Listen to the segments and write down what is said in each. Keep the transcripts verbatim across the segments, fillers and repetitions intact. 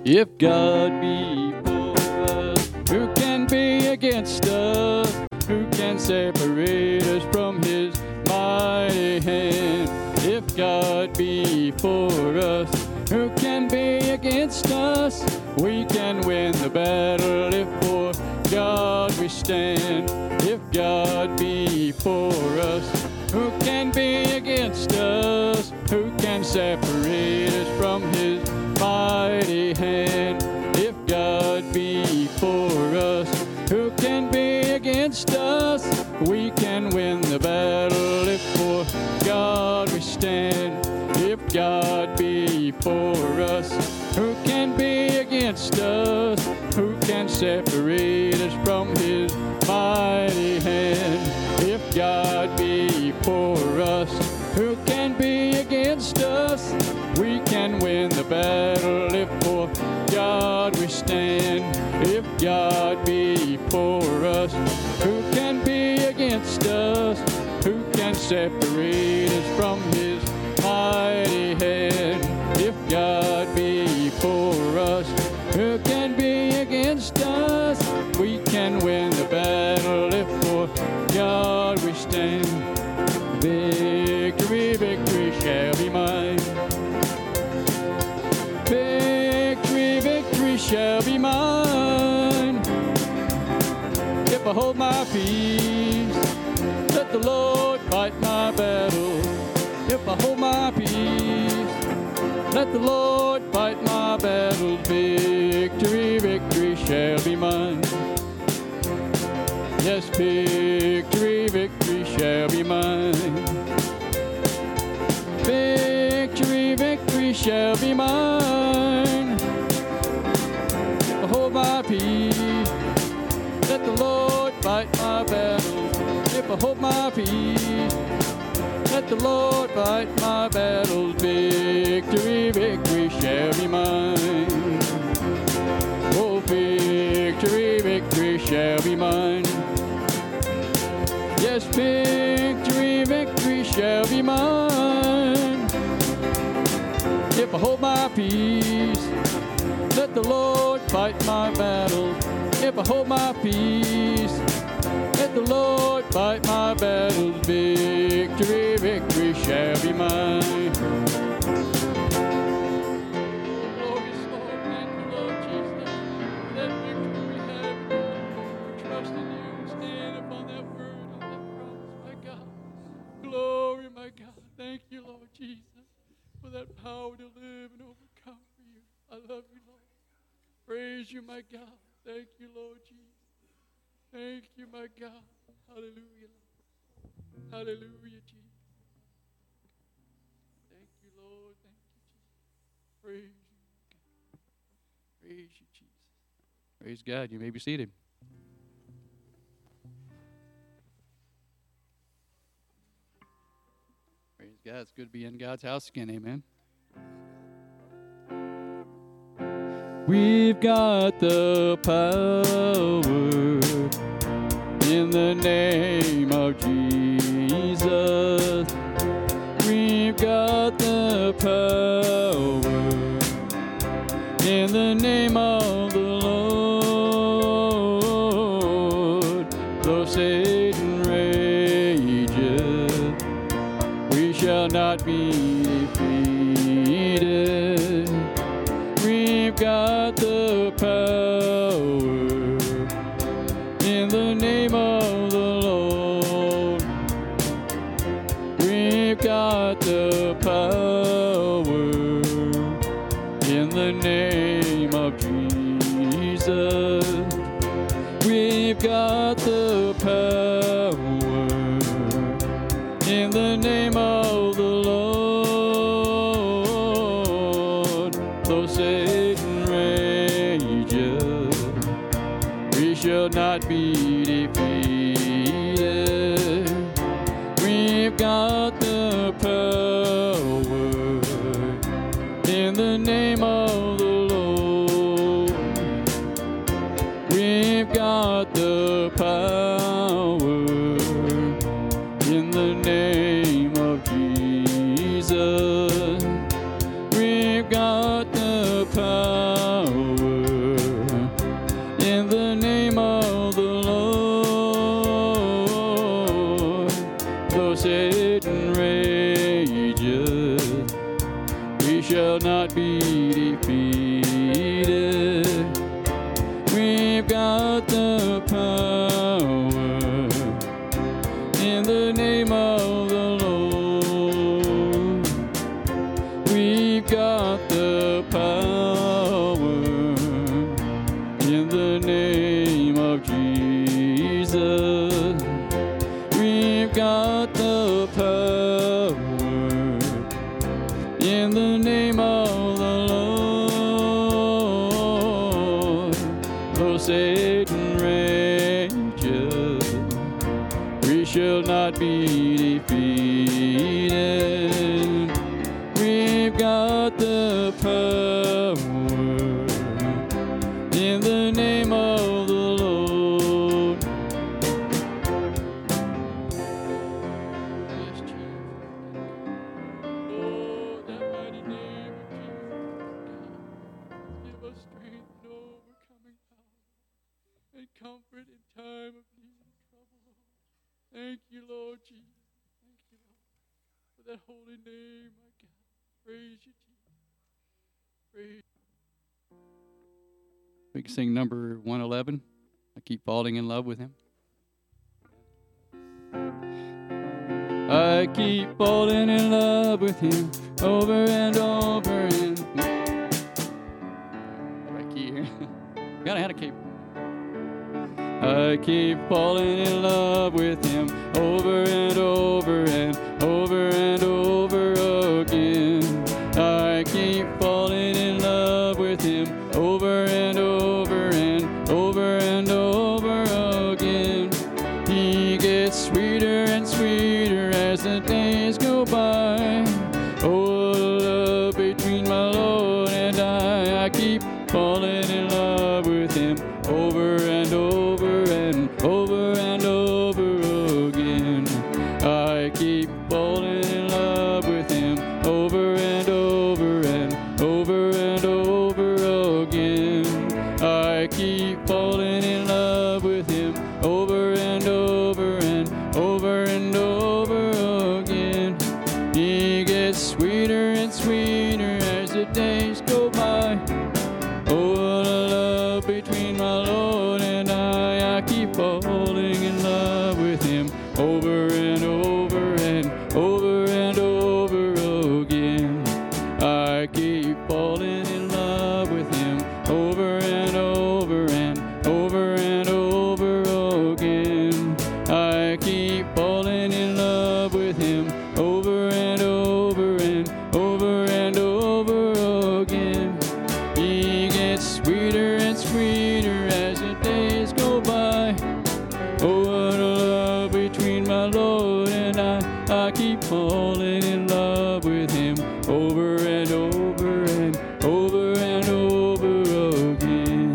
If God be for us, who can be against us? Who can separate us from His mighty hand? If God be for us, who can be against us? We can win the battle if for God we stand. If God be for us, who can be against us? Who can separate us from His mighty hand? If God be for us, who can be against us? We can win the battle if for God we stand. If God be for us, who can be against us? Who can separate us from His mighty hand? If God be for us, who can be against us? We can win the battle if for God we stand. If God be for us, who can be against us? Who can separate us from His mighty hand? If God be for us, who can be against us? We can win the battle if for God we stand. Victory, victory shall be mine. Victory, victory shall be mine. If I hold my peace, let the Lord fight my battle. If I hold my peace, let the Lord fight my battles. Victory, victory shall be mine. Yes, victory, victory shall be mine. Victory, victory shall be mine. If I hold my peace, let the Lord fight my battles. If I hold my peace, let the Lord fight my battles. Victory, victory shall be mine. Oh, victory, victory shall be mine. Yes, victory, victory shall be mine. If I hold my peace, let the Lord fight my battles. If I hold my peace, let the Lord fight my battles. Victory, victory shall be mine. Glory, Lord, thank you, Lord Jesus. That victory we have in you. We trust in you and stand upon that word and that promise, my God. Glory, my God. Thank you, Lord Jesus, for that power to live and overcome for you. I love you, Lord. Praise you, my God. Thank you, Lord Jesus. Thank you, my God. Hallelujah. Hallelujah, Jesus. Thank you, Lord. Thank you, Jesus. Praise you, God. Praise you, Jesus. Praise God. You may be seated. Praise God. It's good to be in God's house again. Amen. We've got the power in the name of Jesus. We've got the power in the name of the Lord. Though Satan rages, we shall not be defeated. We've got the power in the name of the Lord. We've got the power in the name of Jesus. We've got the power in the name of the Lord. Though Satan rages, we shall not be defeated. We've got the power in the name of the Lord. We've got the power in the name of Jesus. We've got the power shall not be defeated. We've got the power in the name of the Lord. We've got the power in the name of Jesus. We've got the power in the name of the Lord. Though Satan rages, we shall not be defeated. We've got the power in the name of the Lord. Yes, Jesus. Oh, that mighty name of Jesus. Give us strength and overcoming power and comfort in time of need and trouble. Thank you, Lord Jesus. Thank you, Lord, for that holy name, my God. Praise you, Jesus. Praise. We can sing number one eleven. I keep falling in love with him. I keep falling in love with him over and over and right key here. Gotta have a key. I keep falling in love with him over and over and over and over again. I keep falling in love with him over and over and over and over again. He gets sweeter and sweeter as the days go by. Oh, the love between my Lord and I. I keep falling in love with him over and over and over and over again. I keep falling in love with him over and over and over and over again. I keep falling in love with him over and over and over and over again. He gets sweeter and sweeter as the days go by. Oh, the love between my Lord and I. I keep falling in love with him over and over and over and over again. I keep falling in love with him over and over and over and over again. I keep falling in love with him over and over and over and over again. He gets sweeter and sweeter as the days go by. Oh, what a love between my Lord and I. I keep falling in love with him over and over and over and over again.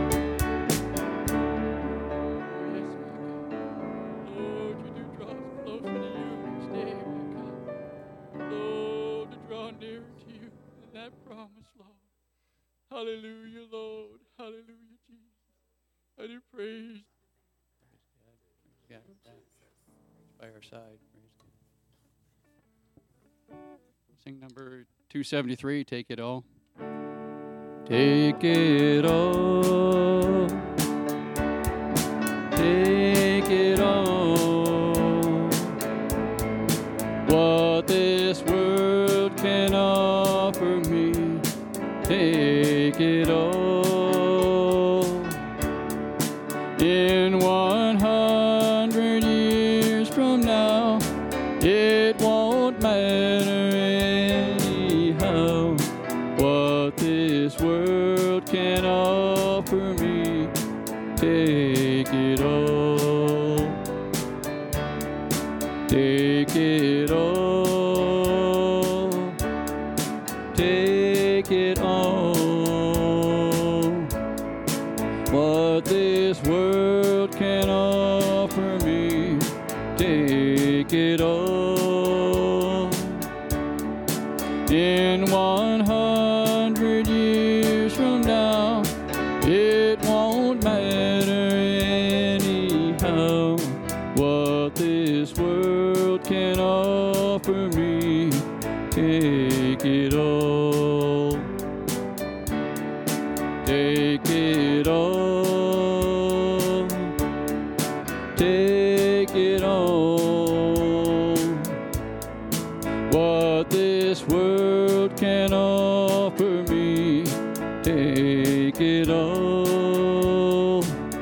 Yes, my God. Lord, you do draw us closer to you each day, my God. Lord, to draw nearer to you in that promise, Lord. Hallelujah, Lord. Hallelujah, Jesus. I do praise. Praise God. By our side. Praise God. Sing number two seventy-three, Take It All. Take it all. Take it all. What this world can offer me. Take it all. In one hundred years from now, it won't matter anyhow. What this world can offer me, take it all. Take it all. Take it all. What this world can offer me, take it all. In one hundred years from now, it won't matter anyhow. What this world can offer me, take it all. all. Take it all. Take it all. What this world can offer me, take it all.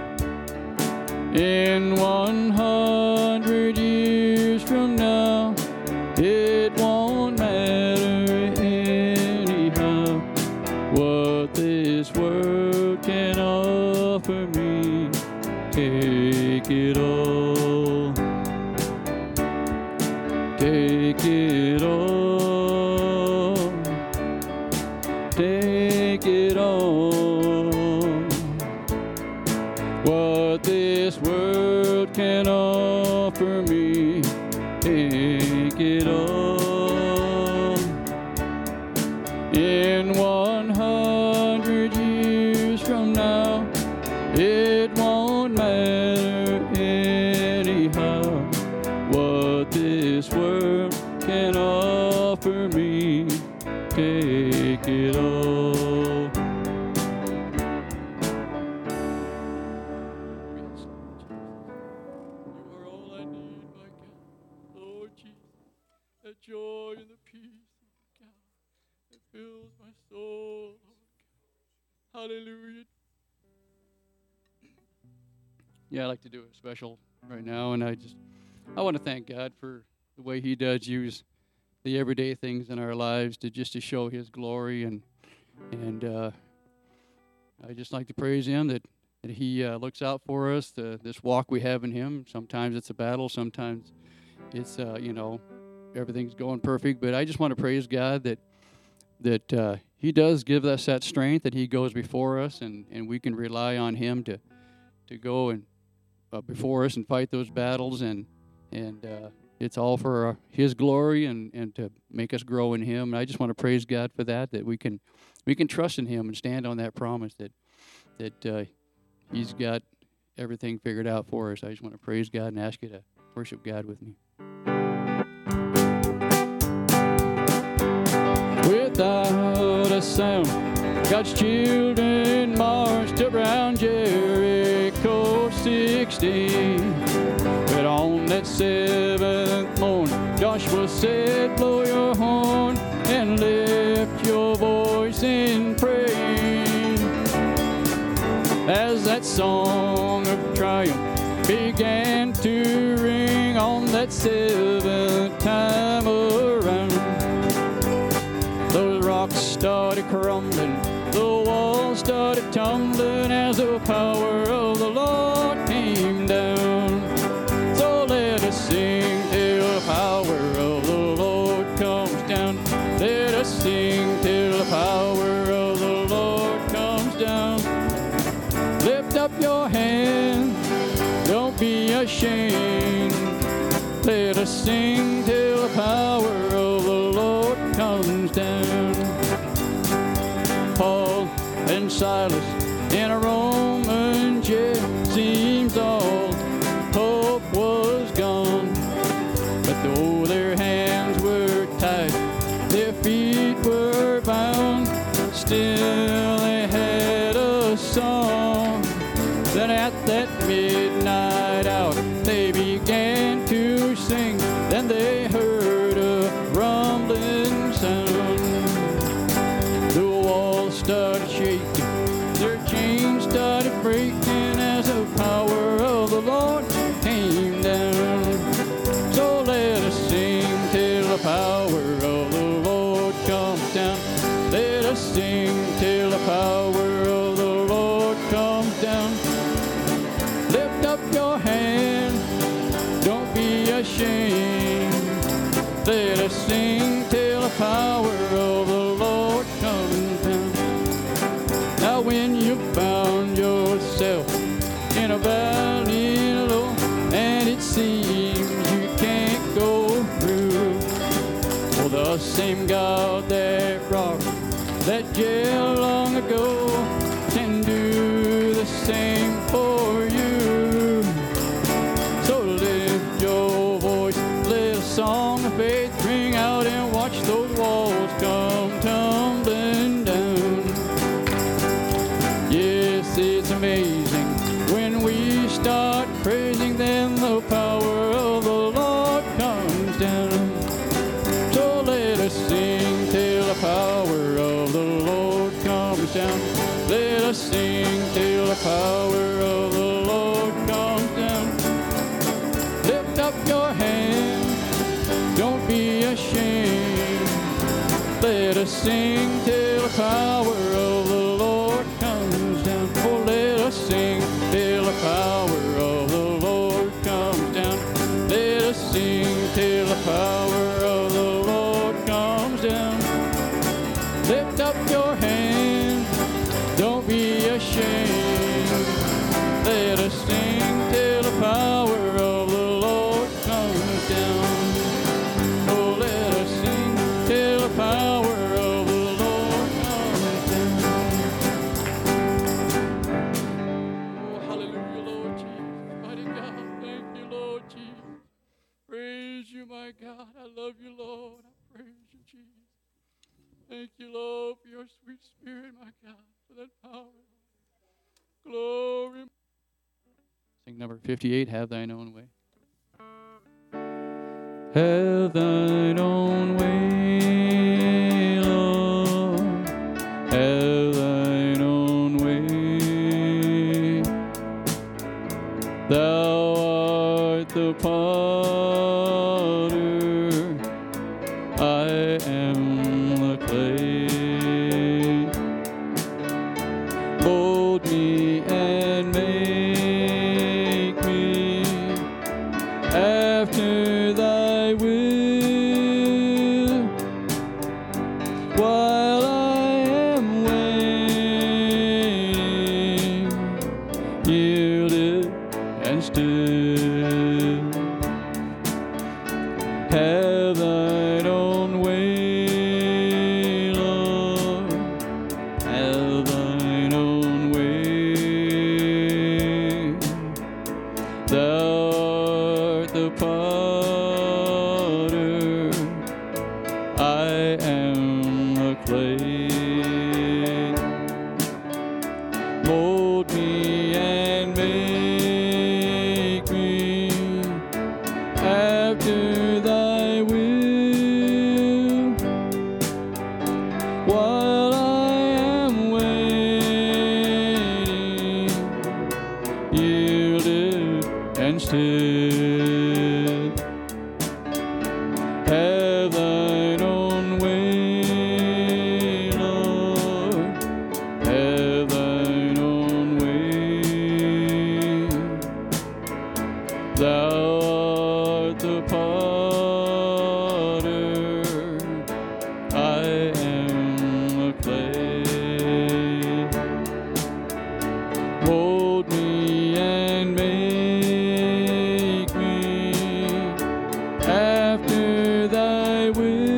In one hundred years from now, it won't matter anyhow. What this world can offer me, take it all. Take it all. Take it all. What this world can offer me, take it all. In one hundred years from now, it won't matter anyhow. What this world can offer me, take it all. You are all I need, my God. Lord Jesus, the joy and the peace of God that fills my soul, Lord God. Hallelujah. Yeah, I'd like to do a special right now, and I just, I want to thank God for the way He does use the everyday things in our lives to just to show His glory, and and uh, I just like to praise Him that, that He uh, looks out for us, the, this walk we have in Him. Sometimes it's a battle, sometimes it's, uh, you know, everything's going perfect, but I just want to praise God that that uh, He does give us that strength, that He goes before us, and, and we can rely on Him to to go and uh, before us and fight those battles, and and uh, it's all for uh, His glory and, and to make us grow in Him. And I just want to praise God for that, that we can we can trust in Him and stand on that promise that that uh, He's got everything figured out for us. I just want to praise God and ask you to worship God with me. Without a sound, God's children marched around Jericho sixteen. But on that seventh morn, Joshua said, blow your horn and lift your voice in praise. As that song of triumph began to ring on that seventh time around, those rocks started crumbling, the walls started tumbling as the power of the Lord came down. So let us sing till the power of the Lord comes down. Let us sing till the power of the Lord comes down. Lift up your hand, don't be ashamed. Let us sing till the power of the Lord comes down. Paul and Silas in a Roman jail, seems all hope was gone. But though their hands were tied, their feet were bound, still they had a song. Then at that midnight hour they began to sing. Then they heard a rumbling sound. The walls started shaking, their chains started breaking as the power of the Lord came down. So let us sing till the power of the Lord comes down. Let us sing till the power of the Lord comes down. Lift up your hand, don't be ashamed. Let us sing till the power of the Lord comes down. Now when you found yourself in a valley low, and it seems you can't go through, well, the same God that rocked that jail long ago can do the same for you. So lift your voice, let a song of faith ring out, and watch those walls come tumbling of the Lord comes down. Let us sing till the power of the Lord comes down. Lift up your hands, don't be ashamed. Let us sing till the power of the Lord comes down. Oh, let us sing till the power of the Lord comes down. Let us sing till the power of the Lord comes down. Lift up your hands, don't be ashamed. Let us sing till the power of the Lord comes down. Oh, let us sing till the power of the Lord comes down. Oh, hallelujah, Lord Jesus, mighty God. Thank you, Lord Jesus. Praise you, my God. I love you, Lord. I praise you, Jesus. Thank you, Lord, for your sweet spirit, my God, for that power. Glory. Sing number fifty-eight, Have Thine Own Way. Have thine own way, Lord. Have thine own way. Thou art the potter, I am the clay. Mold me and make me after thy will, while I am waiting, yielded and still. Have thine own way, Lord. Have thine own way. Thou art the potter, I am the clay. Mold me and make me after thy will, while I am waiting, yielded and still. Have thine own way, Lord. Have thine own way. Thou art the potter, I am the clay. Mold me and make me after thy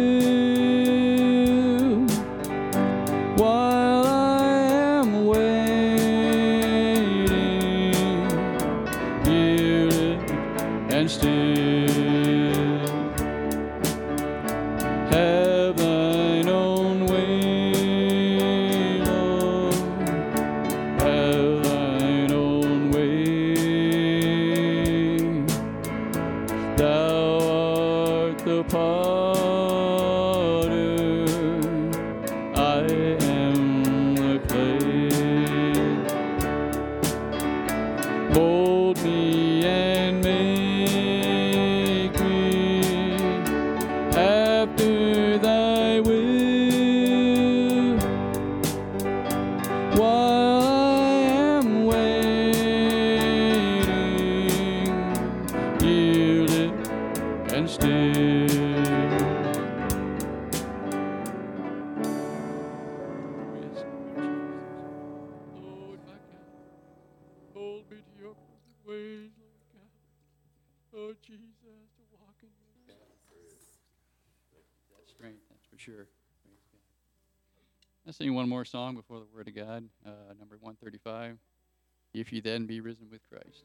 will, while I am waiting, yielded and still. Have thine own way, Lord. Have thine own way. Thou art the potter, I am the clay. Mold me and make me after thy will, while I am waiting, yielded and still. Lord, my God, hold me to your perfect ways, Lord God. Lord Jesus, to walk in your path. That's strength, that's for sure. Praise God. Let's sing one more song before the Word of God, uh, number one thirty-five. If ye then be risen with Christ.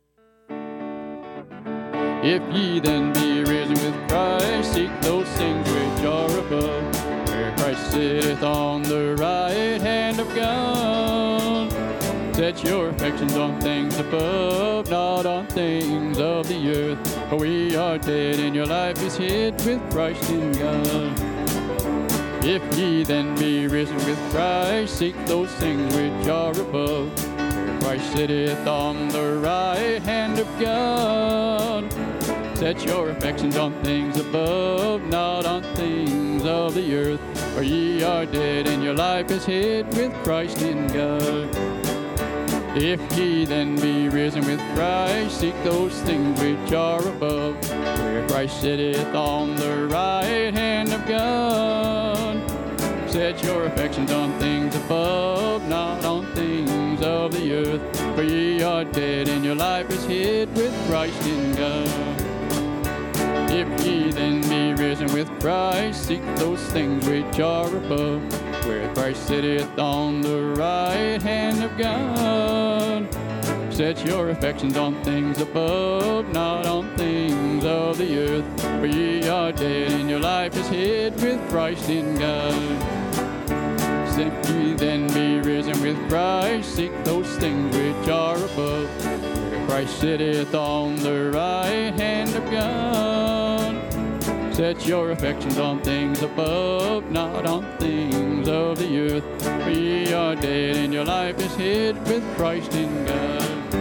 If ye then be risen with Christ, seek those things which are above, where Christ sitteth on the right hand of God. Set your affections on things above, not on things of the earth. For we are dead, and your life is hid with Christ in God. If ye then be risen with Christ, seek those things which are above, where Christ sitteth on the right hand of God. Set your affections on things above, not on things of the earth, for ye are dead, and your life is hid with Christ in God. If ye then be risen with Christ, seek those things which are above, where Christ sitteth on the right hand of God. Set your affections on things above, not on things of the earth, for ye are dead, and your life is hid with Christ in God. If ye then be risen with Christ, seek those things which are above, where Christ sitteth on the right hand of God. Set your affections on things above, not on things of the earth, for ye are dead, and your life is hid with Christ in God. If ye then be risen with Christ, seek those things which are above, where Christ sitteth on the right hand of God. Set your affections on things above, not on things of the earth, for ye are dead, and your life is hid with Christ in God.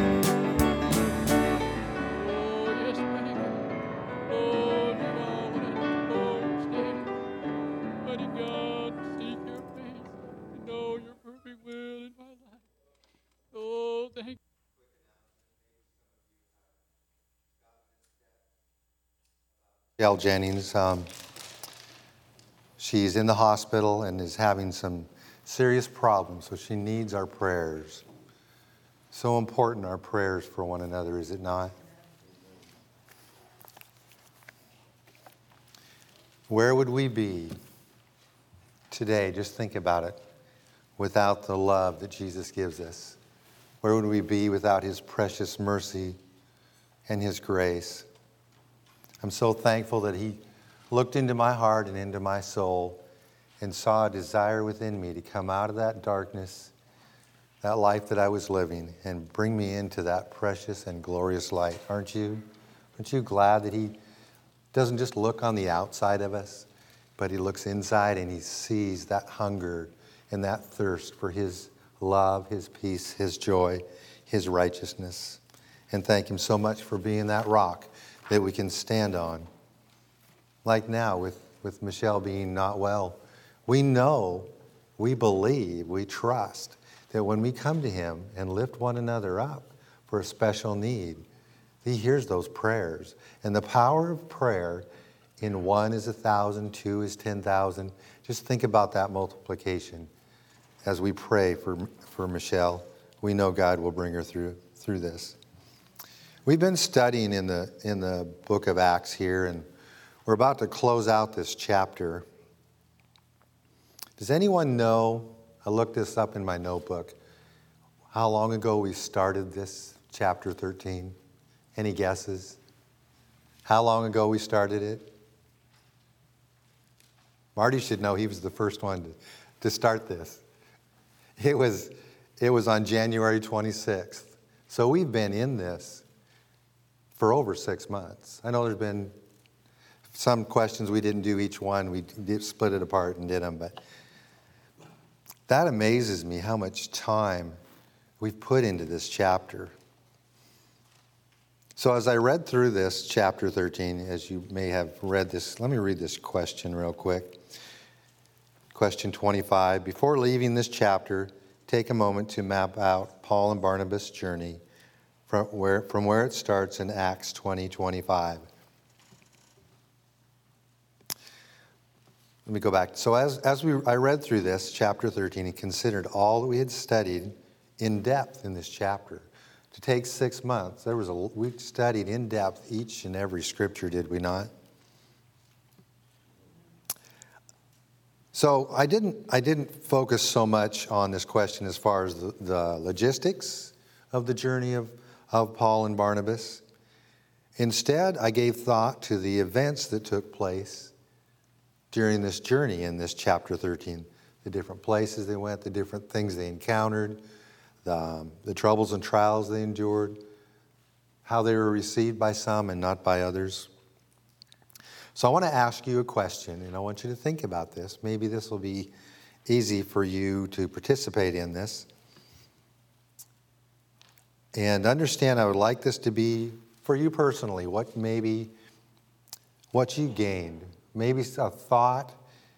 Michelle Jennings, um, she's in the hospital and is having some serious problems, so she needs our prayers. So important, our prayers for one another, is it not? Where would we be today, just think about it, without the love that Jesus gives us? Where would we be without his precious mercy and his grace? I'm so thankful that he looked into my heart and into my soul and saw a desire within me to come out of that darkness, that life that I was living, and bring me into that precious and glorious light. Aren't you? Aren't you glad that he doesn't just look on the outside of us, but he looks inside and he sees that hunger and that thirst for his love, his peace, his joy, his righteousness. And thank him so much for being that rock that we can stand on. Like now with, with Michelle being not well, we know, we believe, we trust that when we come to him and lift one another up for a special need, he hears those prayers. And the power of prayer in one is a thousand, two is ten thousand. Just think about that multiplication as we pray for, for Michelle. We know God will bring her through, through this. We've been studying in the in the book of Acts here, and we're about to close out this chapter. Does anyone know, I looked this up in my notebook, how long ago we started this chapter thirteen? Any guesses? How long ago we started it? Marty should know, he was the first one to, to start this. It was, it was on January twenty-sixth. So we've been in this for over six months. I know there's been some questions we didn't do each one. We did split it apart and did them, but that amazes me how much time we've put into this chapter. So as I read through this chapter thirteen, as you may have read this, let me read this question real quick. Question twenty-five. Before leaving this chapter, take a moment to map out Paul and Barnabas' journey from where, from where it starts in Acts twenty twenty-five. Let me go back. So as, as we I read through this, chapter thirteen, and considered all that we had studied in depth in this chapter. To take six months, there was a we studied in depth each and every scripture, did we not? So I didn't I didn't focus so much on this question as far as the, the logistics of the journey of, of Paul and Barnabas. Instead, I gave thought to the events that took place during this journey in this chapter thirteen. The different places they went, the different things they encountered, the, um, the troubles and trials they endured, how they were received by some and not by others. So I want to ask you a question, and I want you to think about this. Maybe this will be easy for you to participate in this. And understand, I would like this to be for you personally, what maybe, what you gained. Maybe a thought.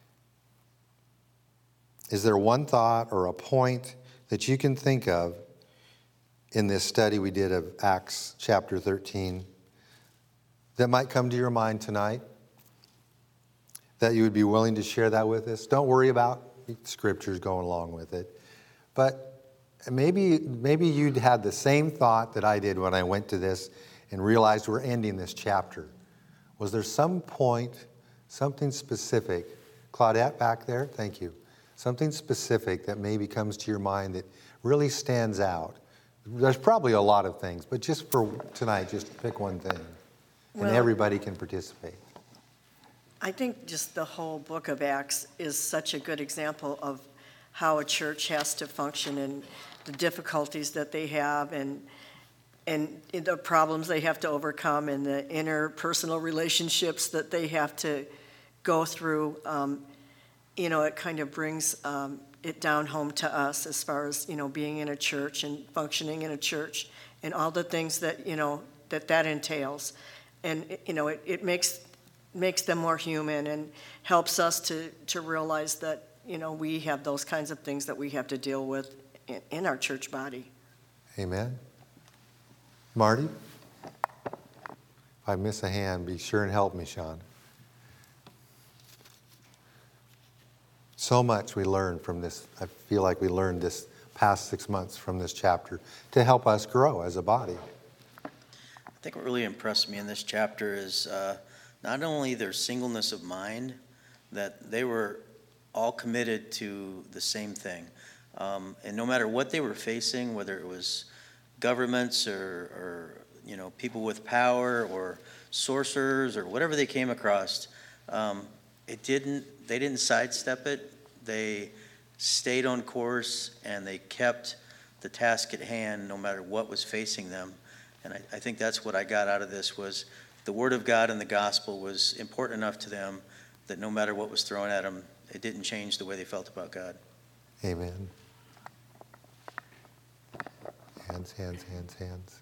Is there one thought or a point that you can think of in this study we did of Acts chapter thirteen that might come to your mind tonight? That you would be willing to share that with us? Don't worry about scriptures going along with it. But maybe, maybe you'd had the same thought that I did when I went to this and realized we're ending this chapter. Was there some point, something specific? Claudette back there, thank you. Something specific that maybe comes to your mind that really stands out. There's probably a lot of things, but just for tonight, just pick one thing. And Well, everybody can participate. I think just the whole book of Acts is such a good example of how a church has to function and the difficulties that they have and and the problems they have to overcome and the interpersonal relationships that they have to go through. Um, you know, it kind of brings um, it down home to us as far as, you know, being in a church and functioning in a church and all the things that, you know, that that entails. And, you know, it, it makes makes them more human and helps us to, to realize that, you know, we have those kinds of things that we have to deal with in, in our church body. Amen. Marty? If I miss a hand, be sure and help me, Sean. So much we learned from this. I feel like we learned this past six months from this chapter to help us grow as a body. I think what really impressed me in this chapter is uh, not only their singleness of mind, that they were all committed to the same thing. Um, and no matter what they were facing, whether it was governments or, or you know, people with power or sorcerers or whatever they came across, um, it didn't. They didn't sidestep it. They stayed on course and they kept the task at hand, no matter what was facing them. And I, I think that's what I got out of this was the Word of God and the gospel was important enough to them that no matter what was thrown at them, it didn't change the way they felt about God. Amen. Hands, hands, hands, hands.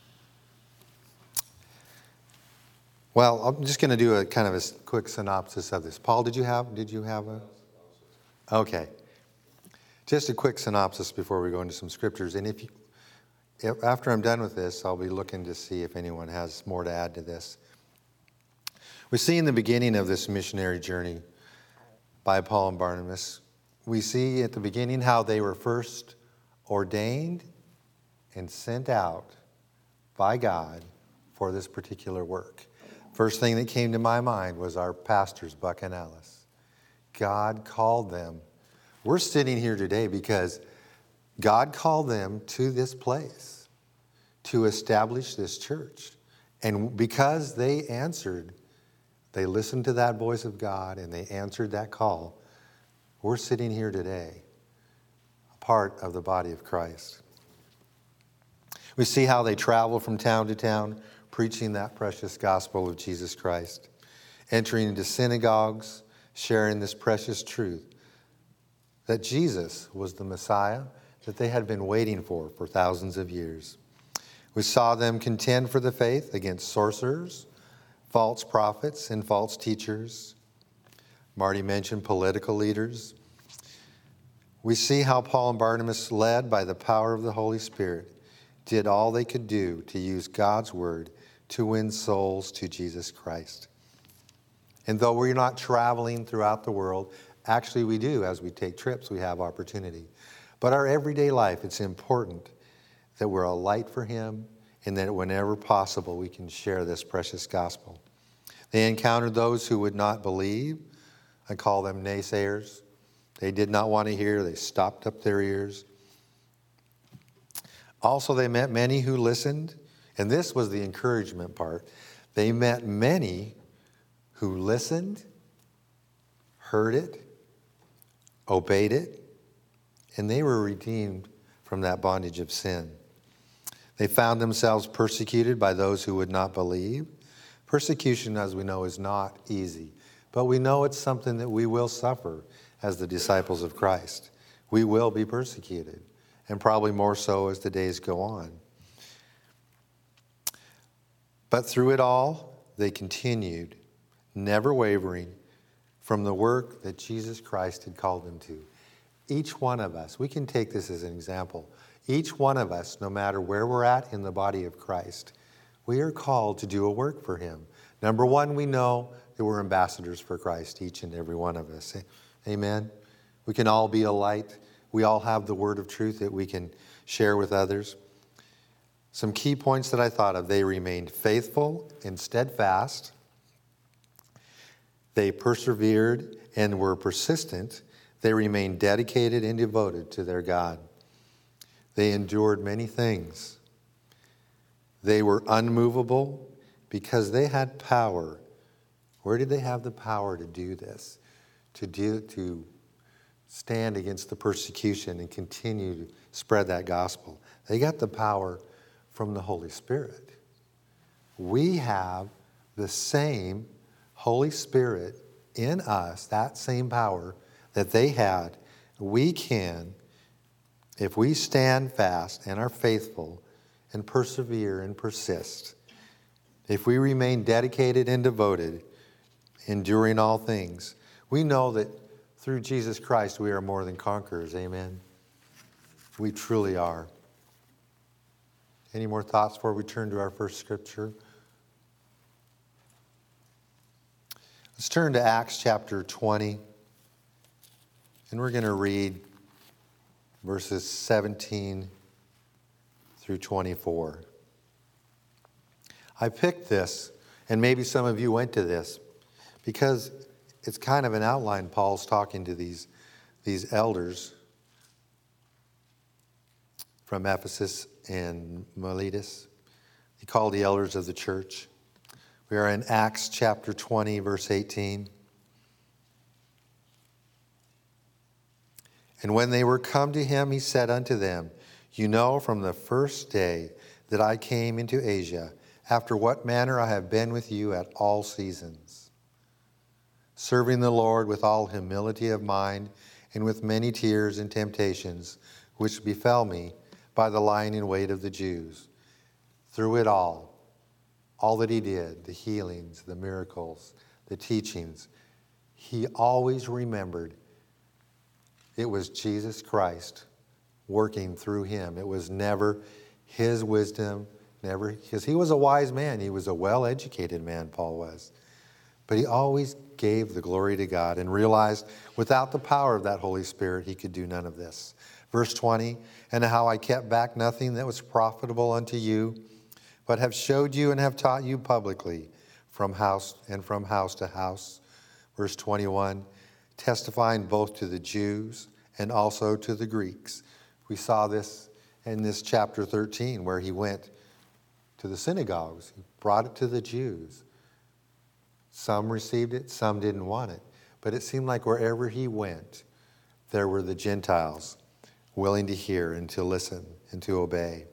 Well, I'm just going to do a kind of a quick synopsis of this. Paul, did you have, did you have a? Okay. Just a quick synopsis before we go into some scriptures. And if you, if, after I'm done with this, I'll be looking to see if anyone has more to add to this. We see in the beginning of this missionary journey by Paul and Barnabas, we see at the beginning how they were first ordained and sent out by God for this particular work. First thing that came to my mind was our pastors, Buck and Alice. God called them. We're sitting here today because God called them to this place to establish this church. And because they answered, they listened to that voice of God and they answered that call, we're sitting here today, a part of the body of Christ. We see how they travel from town to town, preaching that precious gospel of Jesus Christ, entering into synagogues, sharing this precious truth that Jesus was the Messiah that they had been waiting for for thousands of years. We saw them contend for the faith against sorcerers, false prophets, and false teachers. Marty mentioned political leaders. We see how Paul and Barnabas, led by the power of the Holy Spirit, did all they could do to use God's word to win souls to Jesus Christ. And though we're not traveling throughout the world, actually we do. As we take trips, we have opportunity. But our everyday life, it's important that we're a light for him and that whenever possible, we can share this precious gospel. They encountered those who would not believe. I call them naysayers. They did not want to hear. They stopped up their ears. Also, they met many who listened. And this was the encouragement part. They met many who listened, heard it, obeyed it, and they were redeemed from that bondage of sin. They found themselves persecuted by those who would not believe, Persecution, as we know, is not easy, but we know it's something that we will suffer as the disciples of Christ. We will be persecuted, and probably more so as the days go on. But through it all, they continued, never wavering from the work that Jesus Christ had called them to. Each one of us, we can take this as an example. Each one of us, no matter where we're at in the body of Christ, we are called to do a work for him. Number one, we know that we're ambassadors for Christ, each and every one of us. Amen? We can all be a light. We all have the word of truth that we can share with others. Some key points that I thought of. They remained faithful and steadfast. They persevered and were persistent. They remained dedicated and devoted to their God. They endured many things. They were unmovable because they had power. Where did they have the power to do this? To do, to stand against the persecution and continue to spread that gospel. They got the power from the Holy Spirit. We have the same Holy Spirit in us, that same power that they had. We can, if we stand fast and are faithful and persevere and persist, if we remain dedicated and devoted, enduring all things, we know that through Jesus Christ we are more than conquerors. Amen. We truly are. Any more thoughts before we turn to our first scripture? Let's turn to Acts chapter twenty, and we're going to read verses seventeen through twenty-four. I picked this, and maybe some of you went to this, because it's kind of an outline. Paul's talking to these, these elders from Ephesus and Miletus. He called the elders of the church. We are in Acts chapter twenty, verse eighteen. And when they were come to him, he said unto them, You know from the first day that I came into Asia, after what manner I have been with you at all seasons, serving the Lord with all humility of mind and with many tears and temptations, which befell me by the lying in wait of the Jews. Through it all, all that he did, the healings, the miracles, the teachings, he always remembered it was Jesus Christ working through him. It was never his wisdom, never, because he was a wise man. He was a well-educated man, Paul was. But he always gave the glory to God and realized without the power of that Holy Spirit, he could do none of this. Verse twenty, and how I kept back nothing that was profitable unto you, but have showed you and have taught you publicly from house and from house to house. Verse twenty-one, testifying both to the Jews and also to the Greeks. We saw this in this chapter thirteen, where he went to the synagogues. He brought it to the Jews. Some received it, some didn't want it. But it seemed like wherever he went, there were the Gentiles willing to hear and to listen and to obey.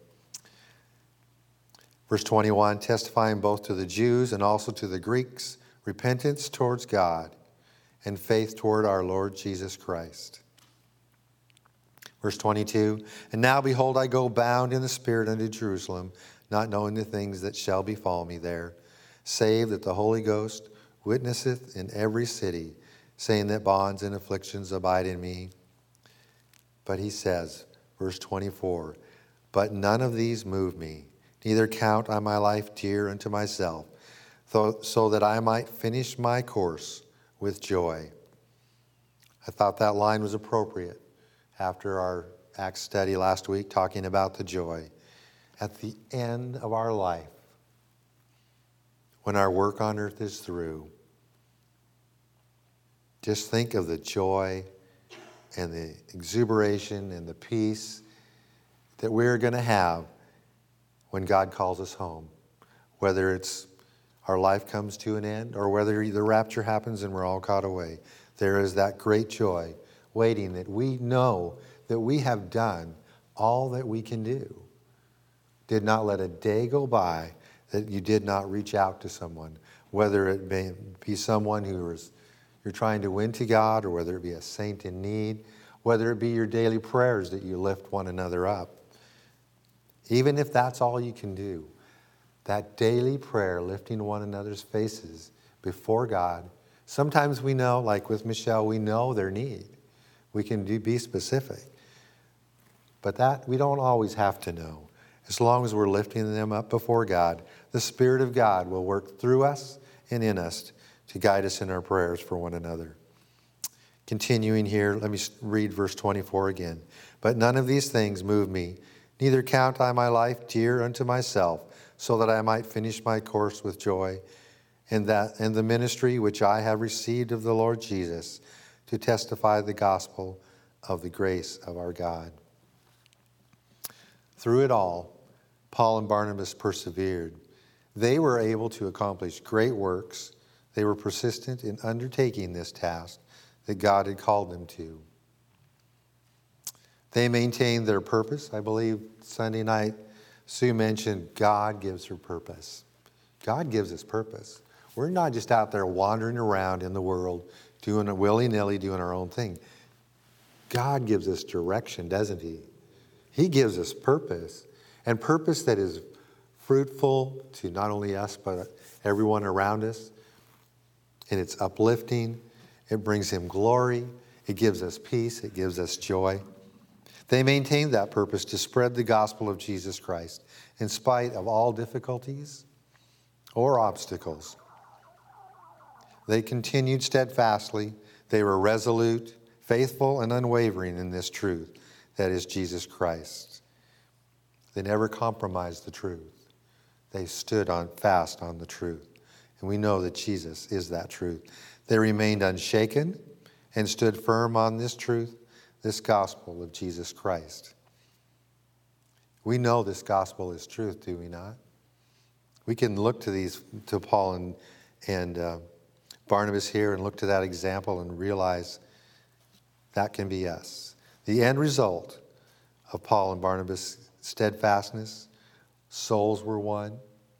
Verse twenty-one, testifying both to the Jews and also to the Greeks, repentance towards God and faith toward our Lord Jesus Christ. Verse twenty-two, and now behold, I go bound in the Spirit unto Jerusalem, not knowing the things that shall befall me there, save that the Holy Ghost witnesseth in every city, saying that bonds and afflictions abide in me. But he says, verse twenty-four, but none of these move me, neither count I my life dear unto myself, so that I might finish my course with joy. I thought that line was appropriate after our Acts study last week, talking about the joy. At the end of our life, when our work on earth is through, just think of the joy and the exuberation and the peace that we're going to have when God calls us home. Whether it's our life comes to an end or whether the rapture happens and we're all caught away, there is that great joy waiting, that we know that we have done all that we can do. Did not let a day go by that you did not reach out to someone, whether it may be someone who is you're trying to win to God, or whether it be a saint in need, whether it be your daily prayers that you lift one another up. Even if that's all you can do, that daily prayer, lifting one another's faces before God. Sometimes we know, like with Michelle, we know their need. We can do, be specific. But that we don't always have to know. As long as we're lifting them up before God, the Spirit of God will work through us and in us to guide us in our prayers for one another. Continuing here, let me read verse twenty-four again. But none of these things move me, neither count I my life dear unto myself, so that I might finish my course with joy, and that and the ministry which I have received of the Lord Jesus, to testify the gospel of the grace of our God. Through it all, Paul and Barnabas persevered. They were able to accomplish great works. They were persistent in undertaking this task that God had called them to. They maintained their purpose. I believe Sunday night, Sue mentioned God gives her purpose. God gives us purpose. We're not just out there wandering around in the world, doing it willy-nilly, doing our own thing. God gives us direction, doesn't he? He gives us purpose, and purpose that is fruitful to not only us, but everyone around us. And it's uplifting. It brings him glory. It gives us peace. It gives us joy. They maintained that purpose to spread the gospel of Jesus Christ in spite of all difficulties or obstacles. They continued steadfastly. They were resolute, faithful, and unwavering in this truth, that is Jesus Christ. They never compromised the truth. They stood on fast on the truth. And we know that Jesus is that truth. They remained unshaken and stood firm on this truth, this gospel of Jesus Christ. We know this gospel is truth, do we not? We can look to these, to Paul and, and uh, Barnabas here, and look to that example and realize that can be us. The end result of Paul and Barnabas' steadfastness, souls were won.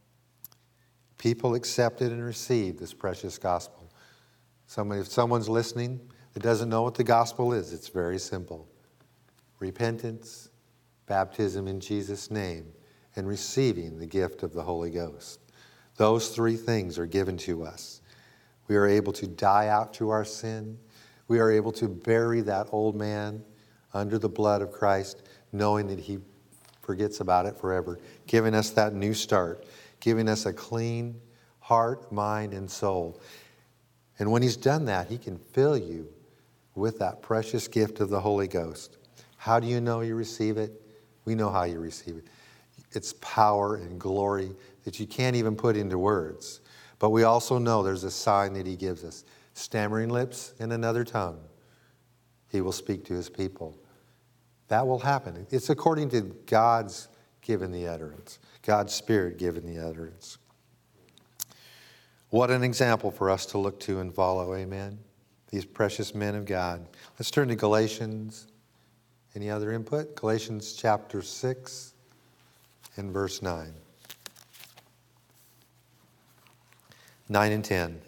People accepted and received this precious gospel. Somebody, if someone's listening that doesn't know what the gospel is, it's very simple. Repentance, baptism in Jesus' name, and receiving the gift of the Holy Ghost. Those three things are given to us. We are able to die out to our sin. We are able to bury that old man under the blood of Christ, knowing that he forgets about it forever, giving us that new start, giving us a clean heart, mind, and soul. And when he's done that, he can fill you with that precious gift of the Holy Ghost. How do you know you receive it? We know how you receive it. It's power and glory that you can't even put into words. But we also know there's a sign that he gives us. Stammering lips and another tongue. He will speak to his people. That will happen. It's according to God's given the utterance. God's Spirit given the utterance. What an example for us to look to and follow, amen? These precious men of God. Let's turn to Galatians. Any other input? Galatians chapter six and verse nine. nine and ten.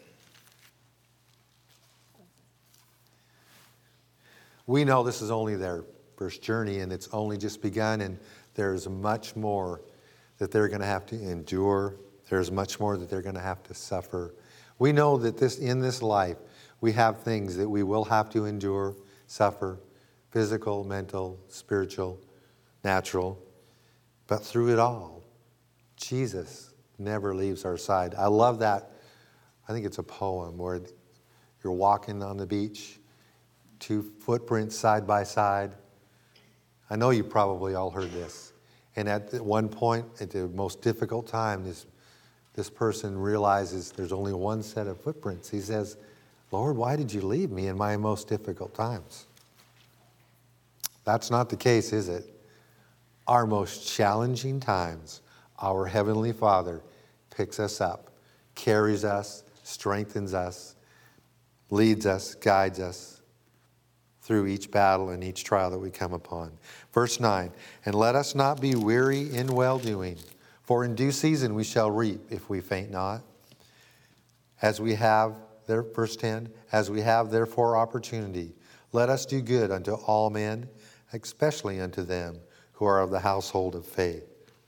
We know this is only their first journey, and it's only just begun, and there's much more that they're going to have to endure. There's much more that they're going to have to suffer. We know that this in this life, we have things that we will have to endure, suffer, physical, mental, spiritual, natural. But through it all, Jesus never leaves our side. I love that. I think it's a poem where you're walking on the beach, two footprints side by side. I know you probably all heard this. And at one point, at the most difficult time, this, this person realizes there's only one set of footprints. He says, Lord, why did you leave me in my most difficult times? That's not the case, is it? Our most challenging times, our Heavenly Father picks us up, carries us, strengthens us, leads us, guides us through each battle and each trial that we come upon. Verse nine, and let us not be weary in well-doing, for in due season we shall reap if we faint not. As we have, there, verse ten, as we have therefore opportunity, let us do good unto all men, especially unto them who are of the household of faith.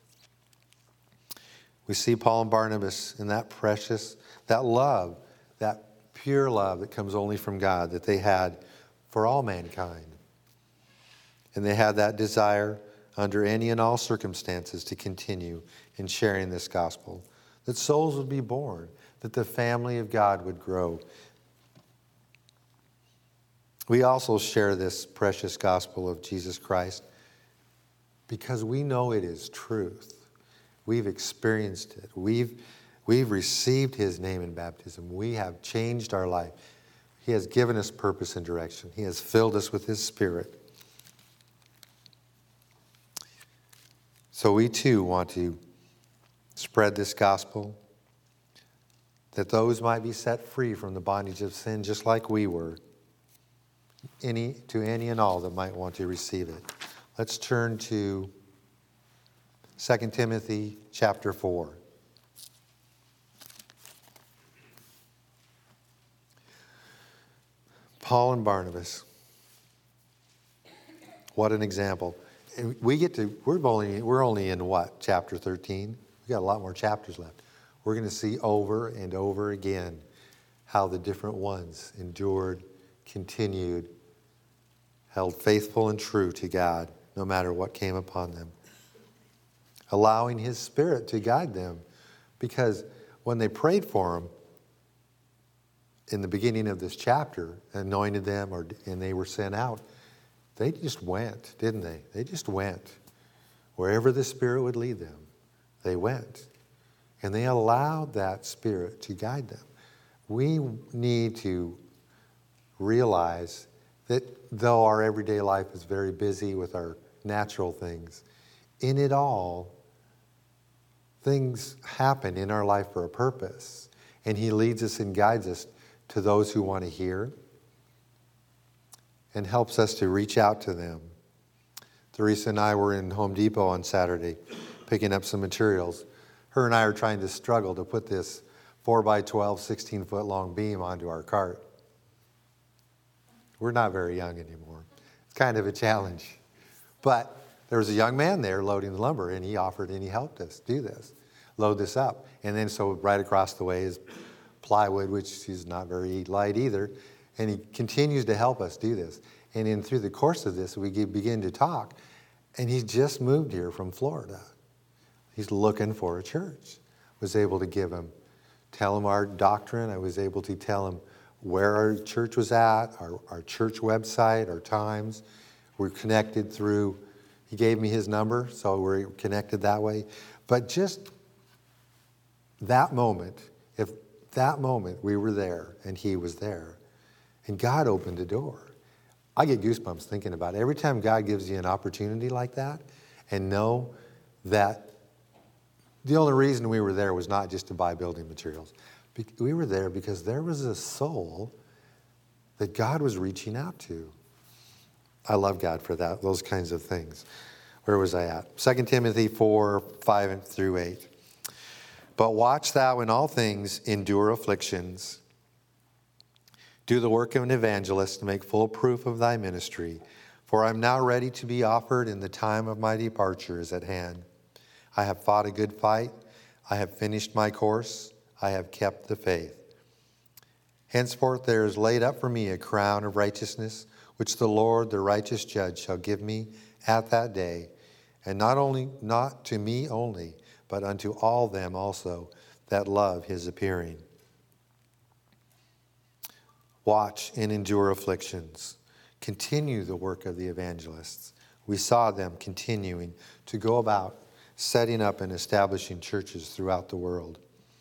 We see Paul and Barnabas in that precious, that love, that pure love that comes only from God that they had for all mankind. And they had that desire under any and all circumstances to continue in sharing this gospel, that souls would be born, that the family of God would grow. We also share this precious gospel of Jesus Christ because we know it is truth. We've experienced it. We've, we've received his name in baptism. We have changed our life. He has given us purpose and direction. He has filled us with his Spirit. So we too want to spread this gospel, that those might be set free from the bondage of sin just like we were, any to any and all that might want to receive it. Let's turn to Second Timothy chapter four. Paul and Barnabas. What an example. We get to, we're only, we're only in what, chapter thirteen? We've got a lot more chapters left. We're going to see over and over again how the different ones endured, continued, held faithful and true to God, no matter what came upon them. Allowing his Spirit to guide them. Because when they prayed for him in the beginning of this chapter, anointed them, or and they were sent out, they just went, didn't they? They just went. Wherever the Spirit would lead them, they went. And they allowed that Spirit to guide them. We need to realize that though our everyday life is very busy with our natural things, in it all, things happen in our life for a purpose. And he leads us and guides us to those who want to hear, and helps us to reach out to them. Teresa and I were in Home Depot on Saturday picking up some materials. Her and I are trying to struggle to put this four by twelve, sixteen foot long beam onto our cart. We're not very young anymore. It's kind of a challenge. But there was a young man there loading the lumber, and he offered and he helped us do this, load this up. And then so right across the way is plywood, which is not very light either. And he continues to help us do this. And in through the course of this, we begin to talk. And he just moved here from Florida. He's looking for a church. Was able to give him, tell him our doctrine. I was able to tell him where our church was at, our, our church website, our times. We're connected through, he gave me his number, so we're connected that way. But just that moment, if that moment we were there and he was there, and God opened the door. I get goosebumps thinking about it. Every time God gives you an opportunity like that, and know that the only reason we were there was not just to buy building materials. We were there because there was a soul that God was reaching out to. I love God for that, those kinds of things. Where was I at? Second Timothy four, five through eight. But watch thou in all things endure afflictions. Do the work of an evangelist to make full proof of thy ministry. For I am now ready to be offered, and the time of my departure is at hand. I have fought a good fight. I have finished my course. I have kept the faith. Henceforth there is laid up for me a crown of righteousness, which the Lord, the righteous judge, shall give me at that day, and not only not to me only, but unto all them also that love his appearing. Watch and endure afflictions. Continue the work of the evangelists. We saw them continuing to go about setting up and establishing churches throughout the world.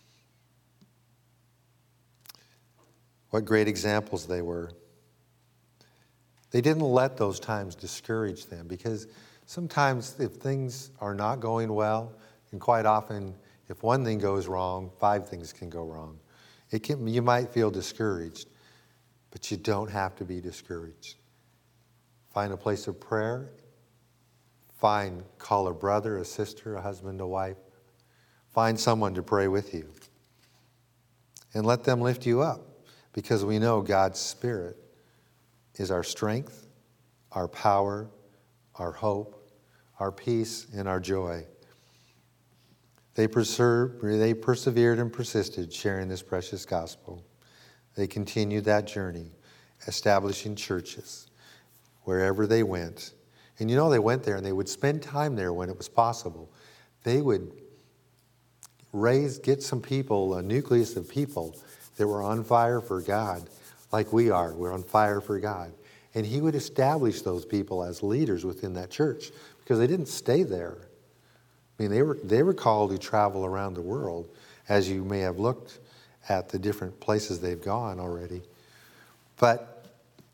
What great examples they were. They didn't let those times discourage them, because sometimes if things are not going well, and quite often if one thing goes wrong, five things can go wrong. It can, you might feel discouraged. But you don't have to be discouraged. Find a place of prayer. Find, call a brother, a sister, a husband, a wife. Find someone to pray with you. and let them lift you up, because we know God's Spirit is our strength, our power, our hope, our peace, and our joy. They, persevered, they persevered and persisted, sharing this precious gospel. They continued that journey, establishing churches wherever they went. And you know, they went there and they would spend time there when it was possible. They would raise, get some people, a nucleus of people that were on fire for God, like we are. We're on fire for God. And he would establish those people as leaders within that church, because they didn't stay there. I mean, they were, they were called to travel around the world, as you may have looked at the different places they've gone already. But